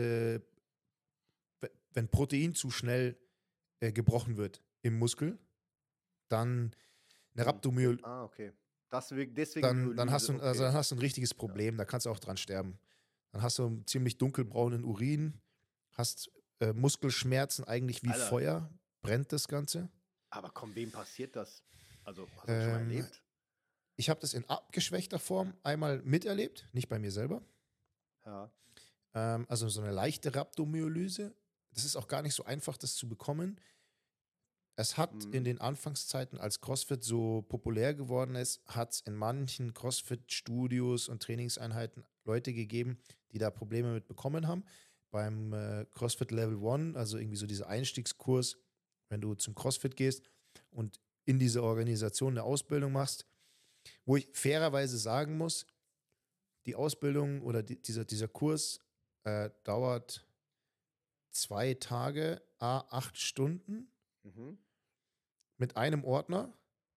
wenn Protein zu schnell gebrochen wird im Muskel, dann eine Rhabdomyolyse. Okay. Deswegen Dann hast du ein richtiges Problem, da kannst du auch dran sterben. Dann hast du einen ziemlich dunkelbraunen Urin, hast Muskelschmerzen, eigentlich wie Alter. Feuer, brennt das Ganze. Aber komm, wem passiert das? Also, hast du das schon mal erlebt? Ich habe das in abgeschwächter Form einmal miterlebt, nicht bei mir selber. Ja. Also so eine leichte Rhabdomyolyse. Das ist auch gar nicht so einfach, das zu bekommen. Es hat in den Anfangszeiten, als CrossFit so populär geworden ist, hat es in manchen CrossFit-Studios und Trainingseinheiten Leute gegeben, die da Probleme mit bekommen haben. Beim CrossFit Level 1, also irgendwie so dieser Einstiegskurs, wenn du zum CrossFit gehst und in dieser Organisation eine Ausbildung machst, wo ich fairerweise sagen muss, die Ausbildung oder dieser Kurs dauert 2 Tage, 8 Stunden mit einem Ordner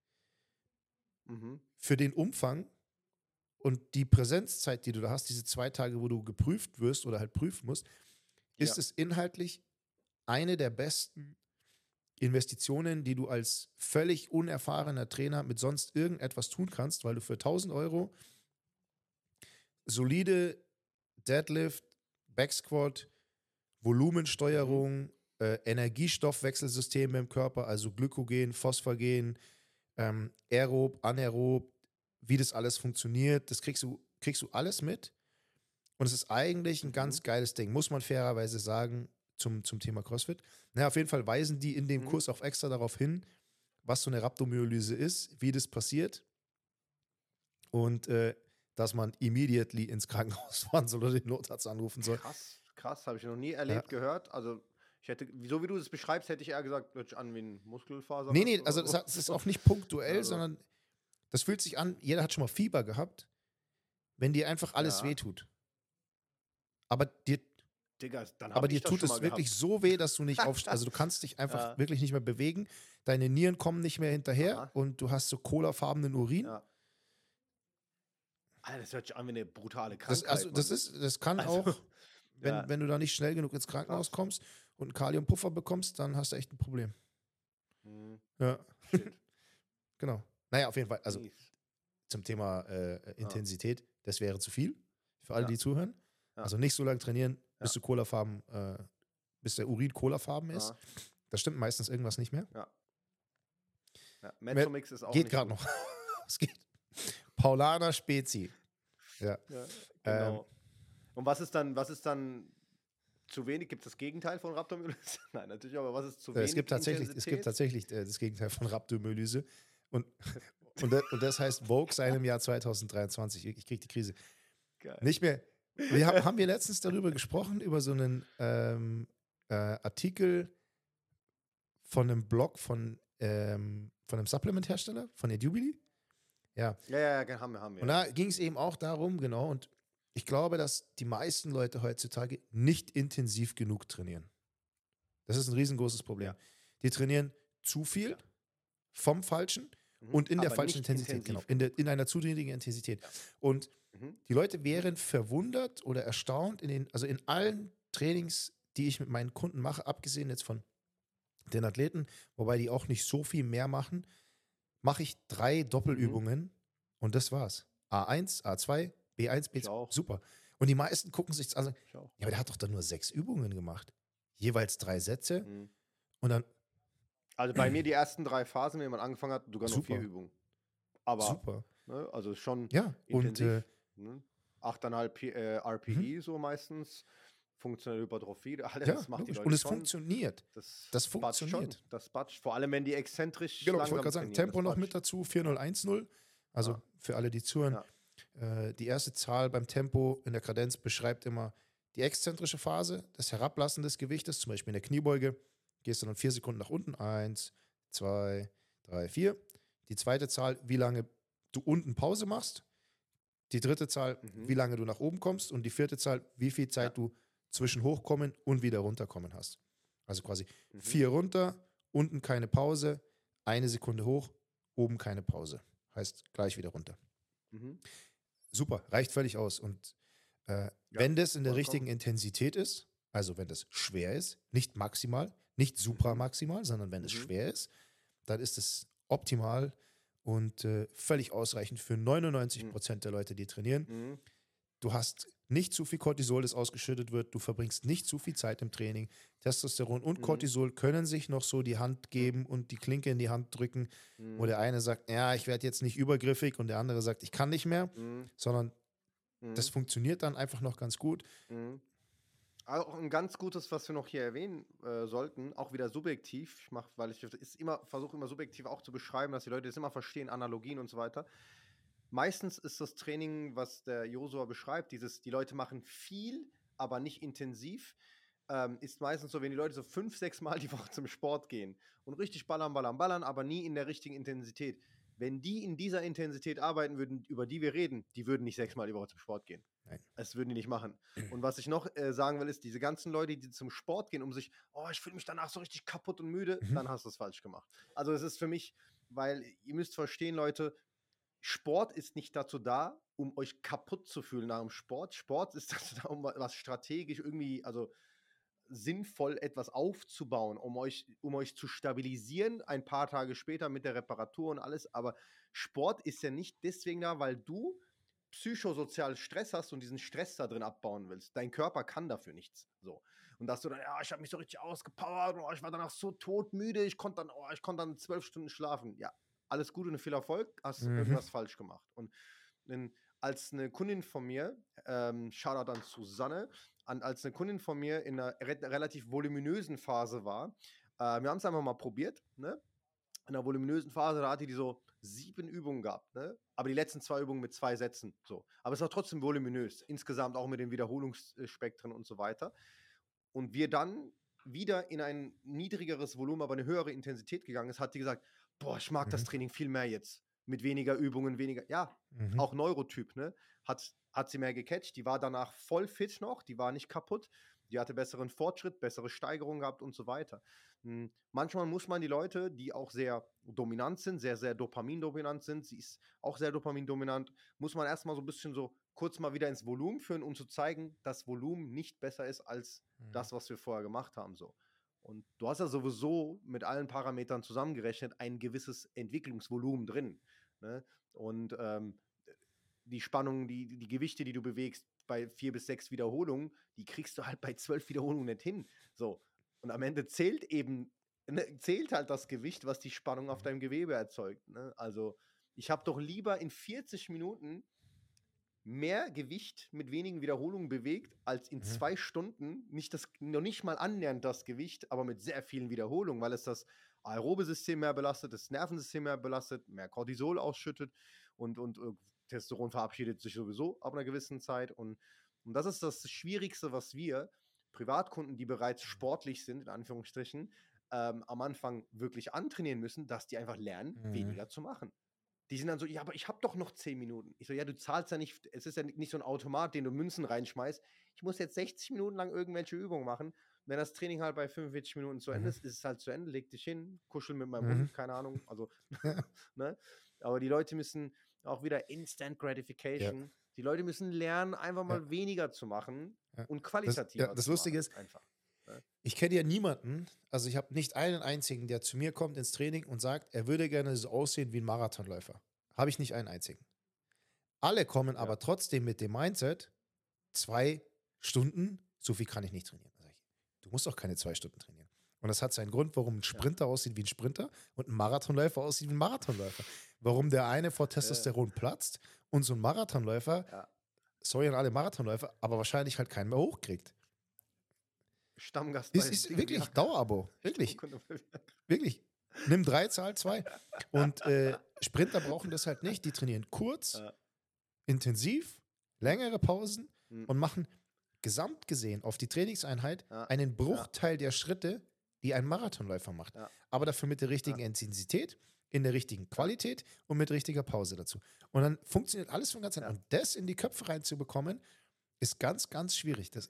für den Umfang und die Präsenzzeit, die du da hast, diese 2 Tage, wo du geprüft wirst oder halt prüfen musst, ist es inhaltlich eine der besten Investitionen, die du als völlig unerfahrener Trainer mit sonst irgendetwas tun kannst, weil du für 1.000 Euro solide Deadlift, Backsquat, Volumensteuerung, Energiestoffwechselsysteme im Körper, also Glykogen, Phosphagen, Aerob, Anaerob, wie das alles funktioniert, das kriegst du alles mit. Und es ist eigentlich ein ganz geiles Ding, muss man fairerweise sagen, zum Thema CrossFit. Naja, auf jeden Fall weisen die in dem Kurs auch extra darauf hin, was so eine Rhabdomyolyse ist, wie das passiert und dass man immediately ins Krankenhaus fahren soll oder den Notarzt anrufen soll. Krass, habe ich noch nie erlebt, gehört. Also ich hätte, so wie du das beschreibst, hätte ich eher gesagt, hört sich an wie ein Muskelfaser. Nee, also es ist auch nicht punktuell, sondern das fühlt sich an, jeder hat schon mal Fieber gehabt, wenn dir einfach alles wehtut. Aber dir tut es wirklich so weh, dass du nicht aufstehst. Also du kannst dich einfach wirklich nicht mehr bewegen. Deine Nieren kommen nicht mehr hinterher und du hast so colafarbenen Urin. Ja. Alter, das hört sich an wie eine brutale Krankheit. Das kann auch, wenn du da nicht schnell genug ins Krankenhaus kommst und einen Kaliumpuffer bekommst, dann hast du echt ein Problem. Ja. Genau. Naja, auf jeden Fall. Also zum Thema Intensität, das wäre zu viel für alle, die zuhören. Also nicht so lange trainieren, bis du colafarben, bis der Urin colafarben ist. Das stimmt meistens irgendwas nicht mehr. Ja. Mezzomix ist auch geht gerade noch. Es geht. Paulaner Spezi. Ja. Genau. Und was ist dann zu wenig? Gibt es das Gegenteil von Rhabdomyolyse? Nein, natürlich, aber was ist zu wenig? Es gibt tatsächlich das Gegenteil von Rhabdomyolyse. Und das heißt Vogue seinem Jahr 2023. Ich kriege die Krise. Geil. Nicht mehr. Haben wir letztens darüber gesprochen, über so einen Artikel von einem Blog von einem Supplement-Hersteller, von Edubili? Ja. Ja, haben wir. Und da ging es eben auch darum, genau, und ich glaube, dass die meisten Leute heutzutage nicht intensiv genug trainieren. Das ist ein riesengroßes Problem. Ja. Die trainieren zu viel vom Falschen und in der falschen Intensität. Genau, in einer zu niedrigen Intensität. Ja. Und die Leute wären verwundert oder erstaunt, in allen Trainings, die ich mit meinen Kunden mache, abgesehen jetzt von den Athleten, wobei die auch nicht so viel mehr machen, mache ich 3 Doppelübungen und das war's. A1, A2, B1, B2, super. Und die meisten gucken sich das an, ja, aber der hat doch dann nur 6 Übungen gemacht. Jeweils 3 Sätze und dann. Also bei mir die ersten 3 Phasen, wenn man angefangen hat, sogar noch 4 Übungen. Aber, super. Ne, also schon intensiv. Und 8,5 RPE so meistens. funktionelle Hypertrophie, Alter, Ja, das macht die logisch. Leute Und es schon. funktioniert. Das Das batscht schon. funktioniert. Das batscht. Vor allem, wenn die exzentrisch Genau, ich wollte langsam gerade sagen, trainieren. Tempo Das noch mit batscht. dazu, Ja, 4010. Also ja, für alle, die zuhören, die erste Zahl beim Tempo in der Kadenz beschreibt immer die exzentrische Phase, das Herablassen des Gewichtes, zum Beispiel in der Kniebeuge. Gehst du dann 4 Sekunden nach unten. 1, 2, 3, 4. Die zweite Zahl, wie lange du unten Pause machst. Die dritte Zahl, wie mhm. lange du nach oben kommst. Und die vierte Zahl, wie viel Ja, Zeit du zwischen hochkommen und wieder runterkommen hast. Also quasi mhm. 4 runter, unten keine Pause, 1 Sekunde hoch, oben keine Pause. Heißt gleich wieder runter. Mhm. Super, reicht völlig aus. Und Ja, wenn das in der vollkommen. richtigen Intensität ist, also wenn das schwer ist, nicht maximal, nicht Mhm. supramaximal, sondern wenn es Mhm. schwer ist, dann ist es optimal und völlig ausreichend für 99% der Leute, die trainieren. Mhm. Du hast nicht zu viel Cortisol, das ausgeschüttet wird. Du verbringst nicht zu viel Zeit im Training. Testosteron und Mhm. Cortisol können sich noch so die Hand geben und die Klinke in die Hand drücken, wo Mhm. der eine sagt, ja, ich werde jetzt nicht übergriffig und der andere sagt, ich kann nicht mehr, Mhm. sondern das Mhm. funktioniert dann einfach noch ganz gut. Mhm. Auch ein ganz gutes, was wir noch hier erwähnen sollten, auch wieder subjektiv. Ich mache, weil ich versuche immer subjektiv auch zu beschreiben, dass die Leute das immer verstehen, Analogien und so weiter. Meistens ist das Training, was der Josua beschreibt, die Leute machen viel, aber nicht intensiv, ist meistens so, wenn die Leute so 5, 6 Mal die Woche zum Sport gehen und richtig ballern, ballern, ballern, aber nie in der richtigen Intensität. Wenn die in dieser Intensität arbeiten würden, über die wir reden, die würden nicht 6 Mal die Woche zum Sport gehen. Nein. Das würden die nicht machen. Und was ich noch sagen will, ist, diese ganzen Leute, die zum Sport gehen, ich fühle mich danach so richtig kaputt und müde, Mhm. dann hast du es falsch gemacht. Also es ist für mich, weil ihr müsst verstehen, Leute, Sport ist nicht dazu da, um euch kaputt zu fühlen nach dem Sport. Sport ist dazu da, um was strategisch irgendwie, also sinnvoll etwas aufzubauen, um euch zu stabilisieren, ein paar Tage später mit der Reparatur und alles. Aber Sport ist ja nicht deswegen da, weil du psychosozial Stress hast und diesen Stress da drin abbauen willst. Dein Körper kann dafür nichts. So. Und dass du dann, ja, ich habe mich so richtig ausgepowert, ich war danach so todmüde, ich konnte dann 12 Stunden schlafen. Ja, alles Gute und viel Erfolg, hast Mhm. irgendwas falsch gemacht. Und als eine Kundin von mir, Shoutout an Susanne, als eine Kundin von mir in einer relativ voluminösen Phase war, wir haben es einfach mal probiert, ne? In einer voluminösen Phase, da hatte die so 7 Übungen gehabt, ne? Aber die letzten 2 Übungen mit 2 Sätzen, so. Aber es war trotzdem voluminös, insgesamt auch mit den Wiederholungsspektren und so weiter. Und wir dann wieder in ein niedrigeres Volumen, aber eine höhere Intensität gegangen ist, hat die gesagt, boah, ich mag das Mhm. Training viel mehr jetzt. Mit weniger Übungen, ja, Mhm. auch Neurotyp, ne? Hat sie mehr gecatcht, die war danach voll fit noch, die war nicht kaputt, die hatte besseren Fortschritt, bessere Steigerung gehabt und so weiter. Manchmal muss man die Leute, die auch sehr dominant sind, sehr, sehr dopamindominant sind, sie ist auch sehr dopamindominant, muss man erstmal so ein bisschen so kurz mal wieder ins Volumen führen, um zu zeigen, dass Volumen nicht besser ist als Mhm. das, was wir vorher gemacht haben. So. Und du hast ja sowieso mit allen Parametern zusammengerechnet ein gewisses Entwicklungsvolumen drin. Ne? Und die Spannung, die Gewichte, die du bewegst bei 4 bis 6 Wiederholungen, die kriegst du halt bei 12 Wiederholungen nicht hin. So. Und am Ende zählt halt das Gewicht, was die Spannung auf Mhm. deinem Gewebe erzeugt. Ne? Also ich habe doch lieber in 40 Minuten mehr Gewicht mit wenigen Wiederholungen bewegt, als in Mhm. 2 Stunden noch nicht mal annähernd das Gewicht, aber mit sehr vielen Wiederholungen, weil es das aerobe System mehr belastet, das Nervensystem mehr belastet, mehr Cortisol ausschüttet und Testosteron verabschiedet sich sowieso ab einer gewissen Zeit. Und das ist das Schwierigste, was wir Privatkunden, die bereits sportlich sind, in Anführungsstrichen, am Anfang wirklich antrainieren müssen, dass die einfach lernen, Mhm. weniger zu machen. Die sind dann so, ja, aber ich habe doch noch 10 Minuten. Ich so, ja, du zahlst ja nicht, es ist ja nicht so ein Automat, den du Münzen reinschmeißt. Ich muss jetzt 60 Minuten lang irgendwelche Übungen machen. Wenn das Training halt bei 45 Minuten zu Ende Mhm. ist, ist es halt zu Ende, leg dich hin, kuschel mit meinem Mhm. Hund, keine Ahnung. Also, Ja. ne? Aber die Leute müssen auch wieder Instant Ja. Gratification. Die Leute müssen lernen, einfach Ja. mal weniger zu machen Ja. und Ja, qualitativer das zu Lustige machen. ist, Einfach. Ne? ich kenne ja niemanden, also ich habe nicht einen einzigen, der zu mir kommt ins Training und sagt, er würde gerne so aussehen wie ein Marathonläufer. Habe ich nicht einen einzigen. Alle kommen Ja. aber trotzdem mit dem Mindset, 2 Stunden, so viel kann ich nicht trainieren. Da sag ich, du musst auch keine 2 Stunden trainieren. Und das hat seinen Grund, warum ein Ja. Sprinter aussieht wie ein Sprinter und ein Marathonläufer aussieht wie ein Marathonläufer. Warum der eine vor Testosteron platzt und so ein Marathonläufer, Ja. sorry an alle Marathonläufer, aber wahrscheinlich halt keinen mehr hochkriegt. Stammgast bei Ist Ding, wirklich Dauerabo. Wirklich. Kunde. Wirklich. Nimm 3, zahl 2. Und Sprinter brauchen das halt nicht. Die trainieren kurz, Ja. intensiv, längere Pausen Mhm. und machen gesamt gesehen auf die Trainingseinheit Ja. einen Bruchteil der Schritte, die ein Marathonläufer macht. Ja. Aber dafür mit der richtigen Intensität, in der richtigen Qualität und mit richtiger Pause dazu. Und dann funktioniert alles von ganz allein. Und das in die Köpfe reinzubekommen, ist ganz, ganz schwierig. Das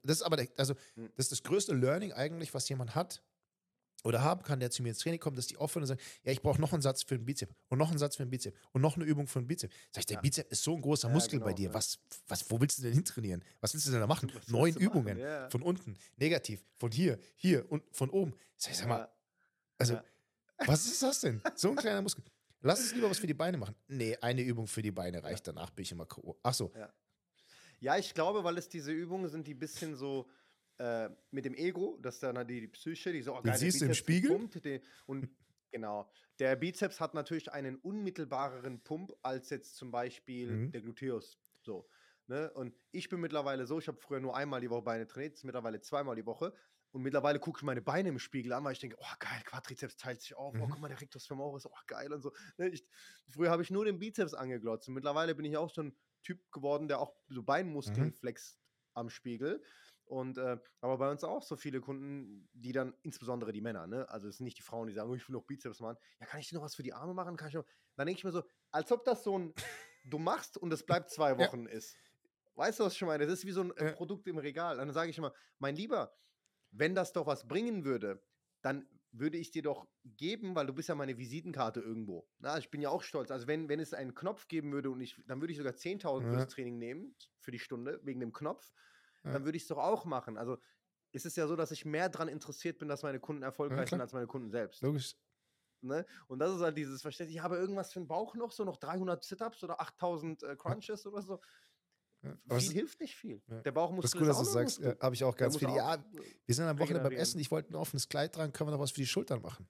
ist das größte Learning eigentlich, was jemand hat oder haben kann, der zu mir ins Training kommt, dass die aufhören und sagen, ja, ich brauche noch einen Satz für den Bizep und noch einen Satz für den Bizep und noch eine Übung für den Bizep. Sag ich, der Bizep ist so ein großer Muskel bei dir. Ja. Wo willst du denn hintrainieren? Was willst du denn da machen? Was 9 willst du machen? Übungen. Ja. Von unten, negativ, von hier und von oben. Sag mal, also, was ist das denn? So ein kleiner Muskel. Lass uns lieber was für die Beine machen. Nee, eine Übung für die Beine reicht, danach bin ich immer K.O. Ach so. Ja, ich glaube, weil es diese Übungen sind, die ein bisschen so mit dem Ego, dass dann die Psyche, die so, Den siehst du im Spiegel? Pumpt, und genau. Der Bizeps hat natürlich einen unmittelbareren Pump als jetzt zum Beispiel der Gluteus. So. Ne? Und ich bin mittlerweile so, ich habe früher nur einmal die Woche Beine trainiert, jetzt mittlerweile zweimal die Woche. Und mittlerweile gucke ich meine Beine im Spiegel an, weil ich denke, oh geil, Quadrizeps teilt sich auf, oh guck mal, der Rectus femoris, oh geil und so. Ne? Früher habe ich nur den Bizeps angeglotzt und mittlerweile bin ich auch so ein Typ geworden, der auch so Beinmuskeln flext am Spiegel. Und aber bei uns auch so viele Kunden, die dann, insbesondere die Männer, ne? Also es sind nicht die Frauen, die sagen, oh, ich will noch Bizeps machen. Ja, kann ich dir noch was für die Arme machen? Dann denke ich mir so, als ob das so ein, du machst und es bleibt 2 Wochen ist. Weißt du, was ich meine? Das ist wie so ein Produkt im Regal. Dann sage ich immer, mein Lieber, wenn das doch was bringen würde, dann würde ich dir doch geben, weil du bist ja meine Visitenkarte irgendwo. Na, ich bin ja auch stolz. Also wenn es einen Knopf geben würde und dann würde ich sogar 10.000 für das Training nehmen, für die Stunde, wegen dem Knopf, dann würde ich es doch auch machen. Also es ist ja so, dass ich mehr daran interessiert bin, dass meine Kunden erfolgreich sind als meine Kunden selbst. Logisch. Ne? Und das ist halt dieses Verständnis, ich habe irgendwas für den Bauch noch, so noch 300 Sit-Ups oder 8.000 Crunches oder so. Viel hilft nicht viel. Der Bauchmuskel das ist gut, dass du sagst, habe ich auch ganz viele. Ja, wir sind am Wochenende beim Essen, ich wollte ein offenes Kleid tragen, können wir noch was für die Schultern machen?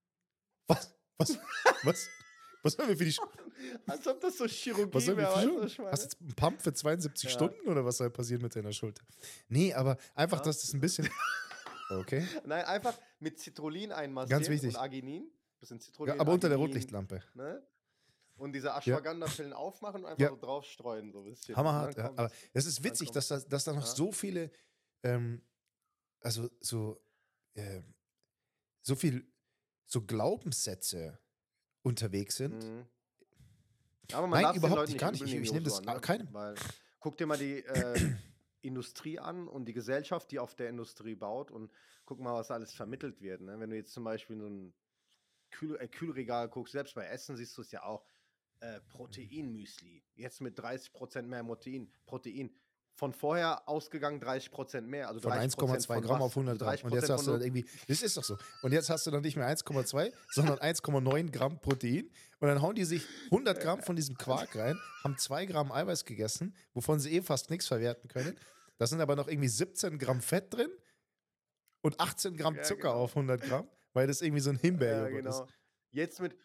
Was sollen wir für die Schultern? Als ob das so Chirurgie wäre. Hast du jetzt einen Pump für 72 Stunden oder was soll passieren mit deiner Schulter? Nee, aber einfach, dass das ein bisschen... Okay. Nein, einfach mit Citrullin einmassieren. Ganz wichtig. Und Arginin. Bisschen Citrullin, ja, aber unter der Rotlichtlampe. Ne? Und diese Ashwagandha-Pillen aufmachen und einfach so draufstreuen. So ein bisschen. Hammerhart. Ja. Aber es ist witzig, dass da noch so viele, so viel, so Glaubenssätze unterwegs sind. Aber man darf überhaupt nicht, gar nicht. Ich nehme das keinem. Weil, guck dir mal die Industrie an und die Gesellschaft, die auf der Industrie baut, und guck mal, was alles vermittelt wird. Ne? Wenn du jetzt zum Beispiel in so ein Kühlregal guckst, selbst bei Essen siehst du es ja auch, Proteinmüsli, jetzt mit 30% mehr Protein. Von vorher ausgegangen 30% mehr. Also von 1,2 Gramm auf 100 Gramm. Und jetzt hast du dann irgendwie, das ist doch so. Und jetzt hast du dann nicht mehr 1,2, sondern 1,9 Gramm Protein. Und dann hauen die sich 100 Gramm von diesem Quark rein, haben 2 Gramm Eiweiß gegessen, wovon sie fast nichts verwerten können. Da sind aber noch irgendwie 17 Gramm Fett drin und 18 Gramm Zucker auf 100 Gramm, weil das irgendwie so ein Himbeerjoghurt ist. Jetzt mit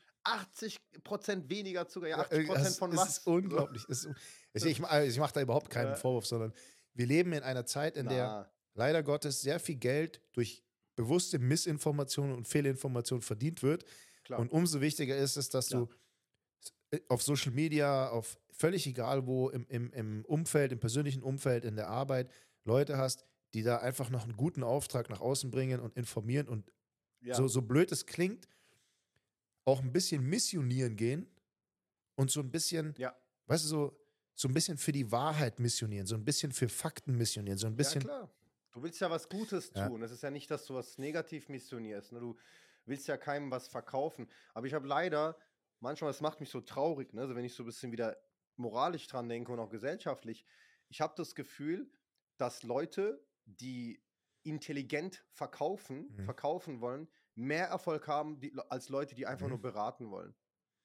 80% weniger Zucker, 80% von was? Das ist unglaublich. Ich mache da überhaupt keinen Vorwurf, sondern wir leben in einer Zeit, in der leider Gottes sehr viel Geld durch bewusste Missinformationen und Fehlinformationen verdient wird. Klar. Und umso wichtiger ist es, dass du auf Social Media, auf völlig egal wo, im Umfeld, im persönlichen Umfeld, in der Arbeit, Leute hast, die da einfach noch einen guten Auftrag nach außen bringen und informieren und so blöd es klingt, auch ein bisschen missionieren gehen und so ein bisschen, weißt du, so ein bisschen für die Wahrheit missionieren, so ein bisschen für Fakten missionieren, so ein bisschen. Ja, klar. Du willst ja was Gutes tun. Es ist ja nicht, dass du was negativ missionierst. Ne? Du willst ja keinem was verkaufen. Aber ich habe leider, manchmal, das macht mich so traurig, ne? Also wenn ich so ein bisschen wieder moralisch dran denke und auch gesellschaftlich, ich habe das Gefühl, dass Leute, die intelligent verkaufen wollen, mehr Erfolg haben als Leute, die einfach nur beraten wollen.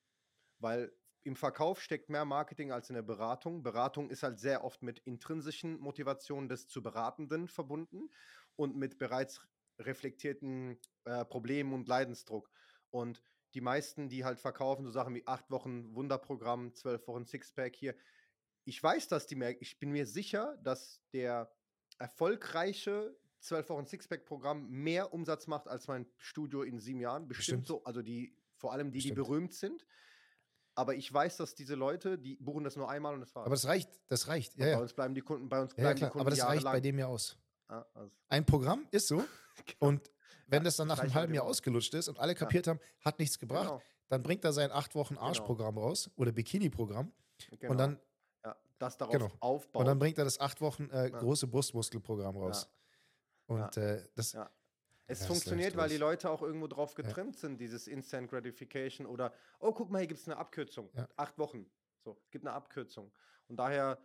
Weil im Verkauf steckt mehr Marketing als in der Beratung. Beratung ist halt sehr oft mit intrinsischen Motivationen des zu Beratenden verbunden und mit bereits reflektierten Problemen und Leidensdruck. Und die meisten, die halt verkaufen, so Sachen wie 8 Wochen Wunderprogramm, 12 Wochen Sixpack hier, ich weiß, ich bin mir sicher, dass der erfolgreiche 12 Wochen Sixpack-Programm mehr Umsatz macht als mein Studio in 7 Jahren. Bestimmt so. Also vor allem die Bestimmt. berühmt sind. Aber ich weiß, dass diese Leute, die buchen das nur einmal und das war's. Aber das reicht. Und Ja, bei uns bleiben die Kunden, klar. Aber das reicht jahrelang. bei dem ja aus. Ja, also, Ein Programm ist so. genau. Und wenn Ja, das dann nach das einem reicht bei halben dem Jahr aus. ausgelutscht ist und alle kapiert haben, hat nichts gebracht, Genau, dann bringt er sein 8 Wochen Arschprogramm raus oder Bikini-Programm und genau. dann, Ja, das darauf genau. aufbaut. Und dann bringt er das 8 Wochen große Brustmuskelprogramm raus. Und das. Ja. Es Ja, ist funktioniert, echt weil die los. Leute auch irgendwo drauf getrimmt sind, dieses Instant Gratification oder, oh, guck mal, hier gibt es eine Abkürzung. Ja. 8 Wochen. So, es gibt eine Abkürzung. Und daher,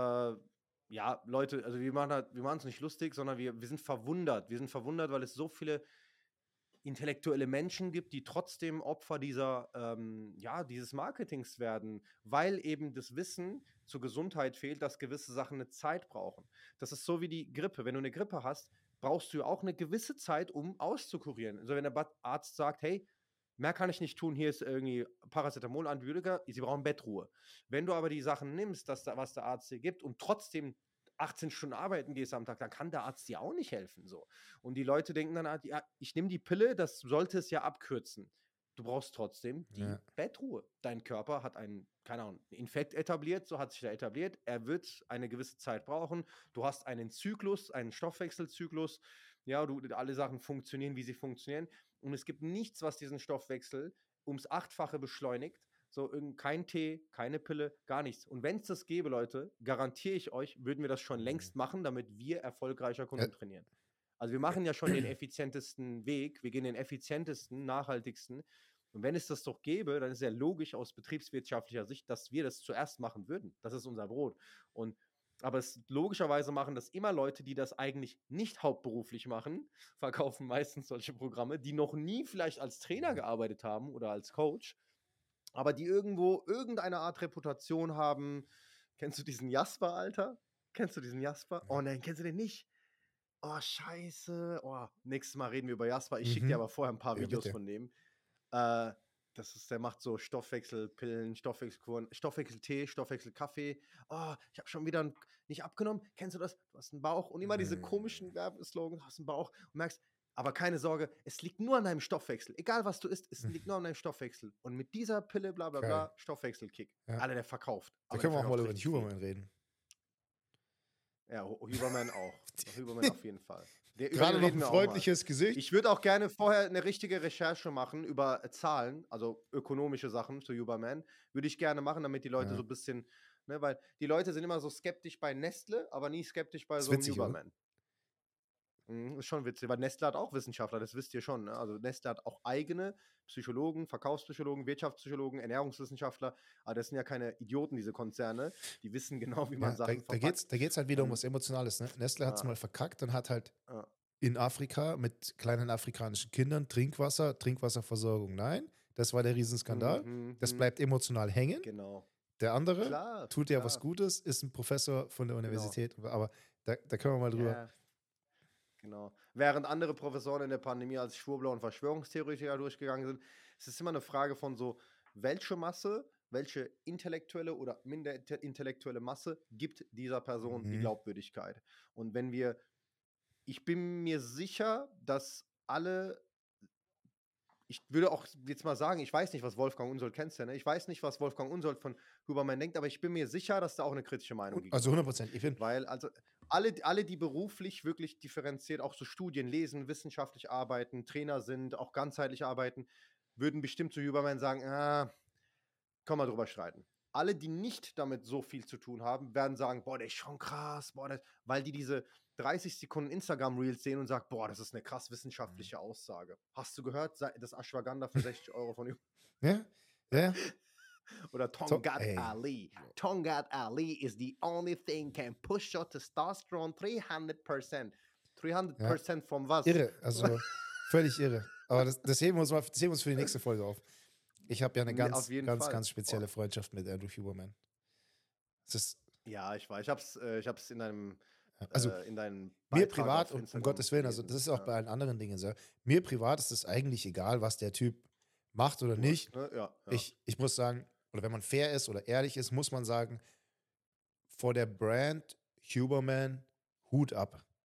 ja, Leute, also wir machen es nicht lustig, sondern wir sind verwundert. Wir sind verwundert, weil es so viele intellektuelle Menschen gibt, die trotzdem Opfer dieses Marketings werden, weil eben das Wissen zur Gesundheit fehlt, dass gewisse Sachen eine Zeit brauchen. Das ist so wie die Grippe. Wenn du eine Grippe hast, brauchst du auch eine gewisse Zeit, um auszukurieren. Also wenn der Arzt sagt, hey, mehr kann ich nicht tun, hier ist irgendwie Paracetamol, Antibiotika, sie brauchen Bettruhe. Wenn du aber die Sachen nimmst, was der Arzt dir gibt und trotzdem 18 Stunden arbeiten gehst am Tag, dann kann der Arzt dir auch nicht helfen. So. Und die Leute denken dann, ja, ich nehme die Pille, das sollte es ja abkürzen. Du brauchst trotzdem die Bettruhe. Dein Körper hat einen, keine Ahnung, Infekt etabliert, so hat sich der etabliert. Er wird eine gewisse Zeit brauchen. Du hast einen Zyklus, einen Stoffwechselzyklus. Ja, alle Sachen funktionieren, wie sie funktionieren. Und es gibt nichts, was diesen Stoffwechsel ums 8-fache beschleunigt. So, kein Tee, keine Pille, gar nichts. Und wenn es das gäbe, Leute, garantiere ich euch, würden wir das schon längst machen, damit wir erfolgreicher Kunden trainieren. Also wir machen ja schon den effizientesten Weg, wir gehen den effizientesten, nachhaltigsten. Und wenn es das doch gäbe, dann ist ja logisch aus betriebswirtschaftlicher Sicht, dass wir das zuerst machen würden. Das ist unser Brot. Aber logischerweise machen das immer Leute, die das eigentlich nicht hauptberuflich machen, verkaufen meistens solche Programme, die noch nie vielleicht als Trainer gearbeitet haben oder als Coach, aber die irgendwo irgendeine Art Reputation haben. Kennst du diesen Jasper, Alter? Kennst du diesen Jasper? Oh nein, kennst du den nicht? Oh, scheiße. Oh, nächstes Mal reden wir über Jasper. Ich schicke dir aber vorher ein paar Videos bitte. von dem. Der macht so Stoffwechselpillen, Stoffwechselkuren, Stoffwechseltee, Stoffwechselkaffee. Oh, ich habe schon wieder nicht abgenommen. Kennst du das? Du hast einen Bauch und immer diese komischen Werbeslogans, du hast einen Bauch und merkst, aber keine Sorge, es liegt nur an deinem Stoffwechsel. Egal, was du isst, es liegt nur an deinem Stoffwechsel. Und mit dieser Pille, bla bla bla, Stoffwechselkick. Ja. Alter, der verkauft. Da können wir auch mal über den Huberman reden. Ja, Huberman auch. Huberman auf jeden Fall. Gerade noch ein freundliches Gesicht. Ich würde auch gerne vorher eine richtige Recherche machen über Zahlen, also ökonomische Sachen zu Huberman. Würde ich gerne machen, damit die Leute so ein bisschen, ne, weil die Leute sind immer so skeptisch bei Nestle, aber nie skeptisch bei so einem Huberman. Ist schon witzig, weil Nestle hat auch Wissenschaftler, das wisst ihr schon. Ne? Also Nestle hat auch eigene Psychologen, Verkaufspsychologen, Wirtschaftspsychologen, Ernährungswissenschaftler. Aber das sind ja keine Idioten, diese Konzerne. Die wissen genau, wie man Sachen verpackt. Da geht's halt wieder um was Emotionales. Ne? Nestle hat es mal verkackt und hat halt in Afrika mit kleinen afrikanischen Kindern Trinkwasserversorgung. Nein, das war der Riesenskandal. Das bleibt emotional hängen. Genau. Der andere tut ja was Gutes, ist ein Professor von der Universität. Aber da können wir mal drüber. Ja. Genau. Während andere Professoren in der Pandemie als Schwurbler und Verschwörungstheoretiker durchgegangen sind, es ist immer eine Frage von so, welche Masse, welche intellektuelle oder minder intellektuelle Masse gibt dieser Person die Glaubwürdigkeit. Und ich bin mir sicher, dass ich würde auch jetzt mal sagen, ich weiß nicht, was Wolfgang Unsold kennst, ne? Ich weiß nicht, was Wolfgang Unsold von Huberman denkt, aber ich bin mir sicher, dass da auch eine kritische Meinung gibt. Also 100%. Weil alle, die beruflich wirklich differenziert auch so Studien lesen, wissenschaftlich arbeiten, Trainer sind, auch ganzheitlich arbeiten, würden bestimmt zu Huberman sagen, kann man drüber streiten. Alle, die nicht damit so viel zu tun haben, werden sagen, boah, der ist schon krass, weil die diese 30 Sekunden Instagram-Reels sehen und sagen, boah, das ist eine krass wissenschaftliche Aussage. Hast du gehört, das Ashwagandha für 60 Euro von ihm? Ja. Oder Tongat Ali. Tongat Ali is the only thing can push your testosterone 300%. 300% von was? Irre, also völlig irre. Aber das heben wir uns für die nächste Folge auf. Ich habe ja eine ganz spezielle Freundschaft mit Andrew Huberman. Ja, ich weiß. Ich hab's in deinem in deinem mir privat, um Gottes Willen, also das ist auch bei allen anderen Dingen so. Mir privat ist es eigentlich egal, was der Typ macht oder nicht. Ne? Ja. Ich muss sagen, oder wenn man fair ist oder ehrlich ist, muss man sagen, vor der Brand Huberman Hut ab.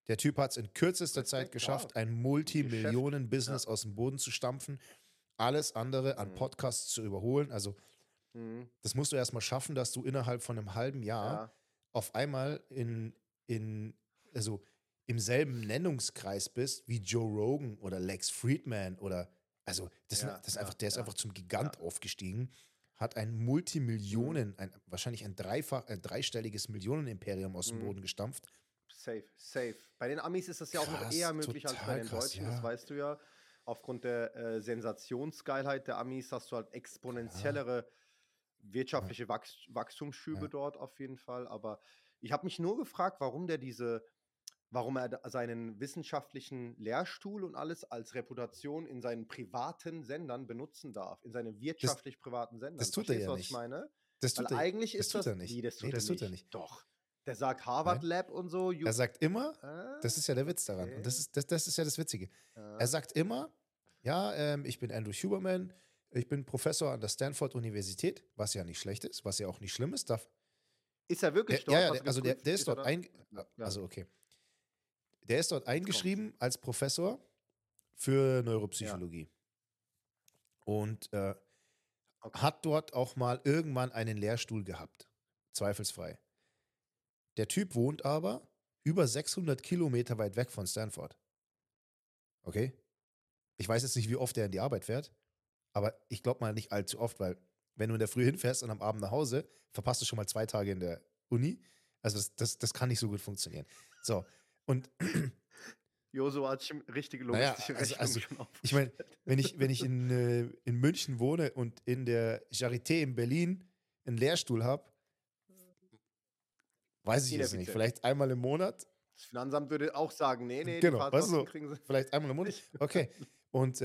Der Typ hat es in kürzester Zeit Respekt, geschafft, klar. ein Geschäft. Multimillionen-Business Ja. aus dem Boden zu stampfen, alles andere an Mhm. Podcasts zu überholen. Also, Mhm. das musst du erstmal schaffen, dass du innerhalb von einem halben Jahr Ja. auf einmal in, also im selben Nennungskreis bist wie Joe Rogan oder Lex Friedman oder, also, Ja. das ist einfach, Ja. der ist Ja. einfach zum Ja. Gigant aufgestiegen, hat ein Mhm. wahrscheinlich ein dreistelliges Millionenimperium aus dem Mhm. Boden gestampft. Safe, safe. Bei den Amis ist das ja auch noch eher Krass, möglich als bei total den krass, Deutschen, das ja, weißt du ja. Aufgrund der Sensationsgeilheit der Amis hast du halt klar, exponentiellere ja, wirtschaftliche Wachstumsschübe ja. dort auf jeden Fall. Aber ich habe mich nur gefragt, warum er seinen wissenschaftlichen Lehrstuhl und alles als Reputation in seinen privaten Sendern benutzen darf, in seinen Das, wirtschaftlich privaten das Sendern. tut er Verstehst ja du, was ich nicht. meine? Das Weil tut er, eigentlich das ist tut er das, nicht. wie, das Nee, tut er das tut er nicht. nicht. Doch. Der sagt Harvard Nein. Lab und so. Er sagt immer, das ist ja der Witz daran. Und Okay. das ist ja das Witzige. Er Äh, sagt immer, ja, ich bin Andrew Huberman, ich bin Professor an der Stanford-Universität, was ja nicht schlecht ist, was ja auch nicht schlimm ist. ist er wirklich Ja, dort? ja, Hast du also geprüft? der ist Ist er dort da? Ja, also okay. Der ist dort jetzt kommt's. eingeschrieben als Professor für Ja, Neuropsychologie und okay. hat dort auch mal irgendwann einen Lehrstuhl gehabt. Zweifelsfrei. Der Typ wohnt aber über 600 Kilometer weit weg von Stanford. Okay? Ich weiß jetzt nicht, wie oft er in die Arbeit fährt, aber ich glaube mal nicht allzu oft, weil wenn du in der Früh hinfährst und am Abend nach Hause, verpasst du schon mal 2 Tage in der Uni. Also das kann nicht so gut funktionieren. So, und Josu hat schon richtige naja, logistische also, Rechnung also schon ich meine, aufgestellt. wenn ich in München wohne und in der Charité in Berlin einen Lehrstuhl habe, weiß ich jetzt nicht. Ineffizient. Vielleicht einmal im Monat. Das Finanzamt würde auch sagen, nee, nee, die Genau, weißt du, Fahrtkosten so, kriegen sie vielleicht einmal im Monat. nicht. Okay. Und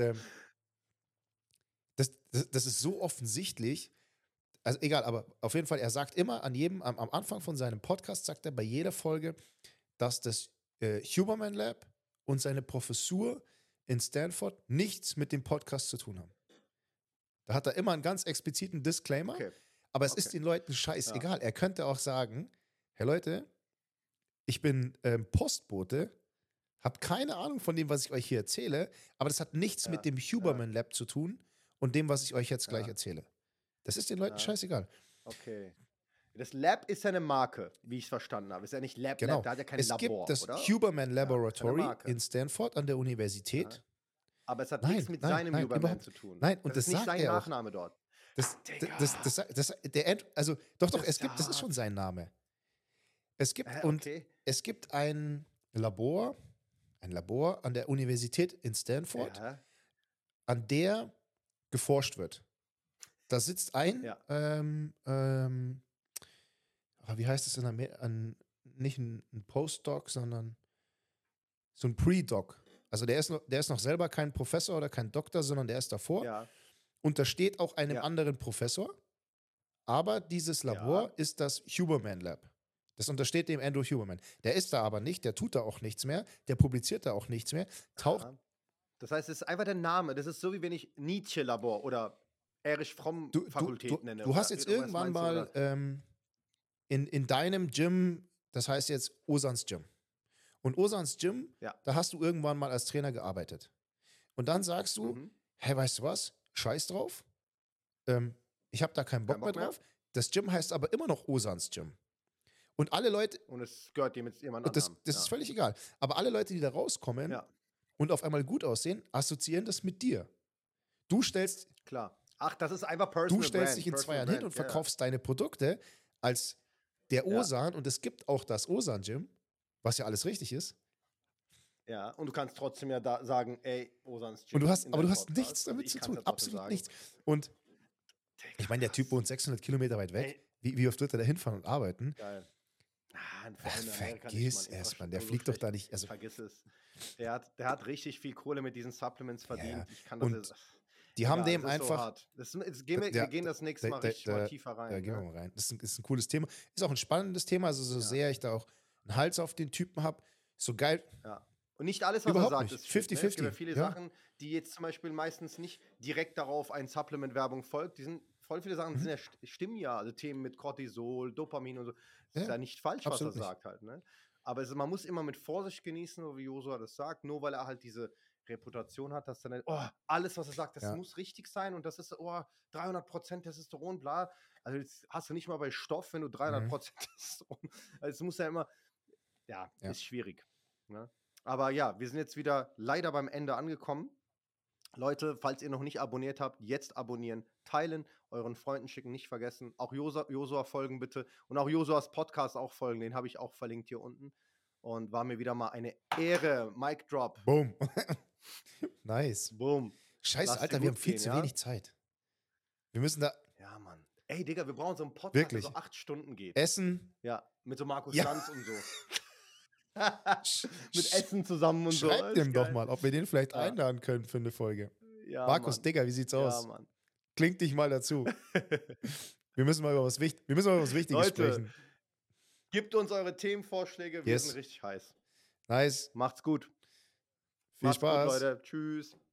das ist so offensichtlich. Also egal, aber auf jeden Fall, er sagt immer am Anfang von seinem Podcast, sagt er bei jeder Folge, dass das Huberman Lab und seine Professur in Stanford nichts mit dem Podcast zu tun haben. Da hat er immer einen ganz expliziten Disclaimer, Okay, aber es okay. ist den Leuten Ja. scheißegal. Er könnte auch sagen, hey Leute, ich bin Postbote, habe keine Ahnung von dem, was ich euch hier erzähle, aber das hat nichts mit Ja, dem ja, Huberman Lab zu tun und dem, was ich euch jetzt gleich ja, erzähle. Das ist den Leuten ja. scheißegal. Okay. Das Lab ist ja eine Marke, wie ich es verstanden habe. Ist ja nicht Lab, Genau. der hat ja kein Es gibt Labor, das oder? Huberman Ja, ist ja eine Laboratory Marke. in Stanford an der Ja. Universität. Aber es hat nichts Nein, mit nein, seinem nein, Huberman überhaupt. zu tun. Nein, und Das ist das nicht sagt sein er auch. Nachname dort. Das, Digga, doch, doch, das ist ja das ist schon hart. sein Name. Und Okay. es gibt ein Labor an der Universität in Stanford, Ja, an der geforscht wird. Da sitzt ja, wie heißt es in Amerika, nicht ein Postdoc, sondern so ein Pre-Doc. Also der ist noch selber kein Professor oder kein Doktor, sondern der ist davor. ja, Untersteht auch einem ja, anderen Professor. Aber dieses ja, Labor ist das Huberman Lab. Das untersteht dem Andrew Huberman. Der ist da aber nicht, der tut da auch nichts mehr, der publiziert da auch nichts mehr, taucht. aha. Das heißt, es ist einfach der Name. Das ist so, wie wenn ich Nietzsche-Labor oder Erich Fromm-Fakultät nenne. Du hast Oder jetzt was irgendwann meinst du? mal Oder? in deinem Gym, das heißt jetzt Osans Gym. Und Osans Gym, Ja. da hast du irgendwann mal als Trainer gearbeitet. Und dann sagst du, Mhm. hey, weißt du was? Scheiß drauf. Ich habe da keinen Kein Bock mehr Bock mehr. drauf. Das Gym heißt aber immer noch Osans Gym. Und alle Leute, Und es gehört dem jetzt jemand und anderem. das ist völlig egal, aber alle Leute, die da rauskommen Ja, und auf einmal gut aussehen, assoziieren das mit dir. Du stellst, klar. Ach, das ist einfach du Personal stellst Brand. dich in 2 Personal Jahren hin Brand. und Ja, verkaufst deine Produkte als der ja, Osan und es gibt auch das Osan-Gym, was ja alles richtig ist. ja. Und du kannst trotzdem ja da sagen, ey, Osans Und Gym in aber deinem du hast nichts Podcast. Also damit ich zu kann tun, das trotzdem absolut sagen. nichts. Und Digga, ich meine, der Typ was? wohnt 600 Kilometer weit weg. Ey, Wie oft wird er da hinfahren und arbeiten? geil. Vor Ach, allem in Amerika nicht, vergiss Mann. es, Mann. Der Infrastruktur so fliegt doch schlecht. da nicht. Also, Vergiss es. Der hat richtig viel Kohle mit diesen Supplements ja, ja. verdient. Ich kann das Und jetzt. die haben Egal, dem das ist so einfach. hart. Wir gehen das nächste Mal richtig mal tiefer rein. Gehen wir Ne? mal rein. Das ist ein cooles Thema. Ist auch ein spannendes Thema. Also, so Ja, sehr ich da auch einen Hals auf den Typen habe, so geil. ja. Und nicht alles, was er Überhaupt sagt, nicht. ist shit. Ne? Es gibt ja 50-50. viele Ja. Sachen, die jetzt zum Beispiel meistens nicht direkt darauf ein Supplement-Werbung folgt. Die sind voll viele Sachen sind Mhm. ja, stimmen ja. Also Themen mit Cortisol, Dopamin und so. Das ist Ja, ja nicht falsch, was er absolut nicht. sagt halt. Ne? Aber man muss immer mit Vorsicht genießen, so wie Josua das sagt, nur weil er halt diese Reputation hat, dass dann alles, was er sagt, das muss richtig sein und das ist 300% Testosteron, bla. Also jetzt hast du nicht mal bei Stoff, wenn du 300% Testosteron, also es muss ja immer, ist schwierig. Ne? Aber ja, wir sind jetzt wieder leider beim Ende angekommen. Leute, falls ihr noch nicht abonniert habt, jetzt abonnieren, teilen, euren Freunden schicken, nicht vergessen. Auch Josua folgen bitte und auch Josuas Podcast auch folgen, den habe ich auch verlinkt hier unten. Und war mir wieder mal eine Ehre. Mic Drop. Boom. Nice. Boom. Scheiße, Alter, wir haben viel zu wenig Zeit. Wir müssen da... Ja, Mann. Ey, Digga, wir brauchen so einen Podcast, der so 8 Stunden geht. Essen. Ja, mit so Markus Lanz und so. Mit Essen zusammen und so. Schreibt dem doch mal, ob wir den vielleicht einladen können für eine Folge. Ja, Markus, Mann. Digga, wie sieht's aus? Ja, Mann. Klingt dich mal dazu. Wir müssen mal über was Wichtiges Leute, sprechen. Gebt uns eure Themenvorschläge, wir sind richtig heiß. Nice. Macht's gut. Viel Spaß. Gut, Leute. Tschüss.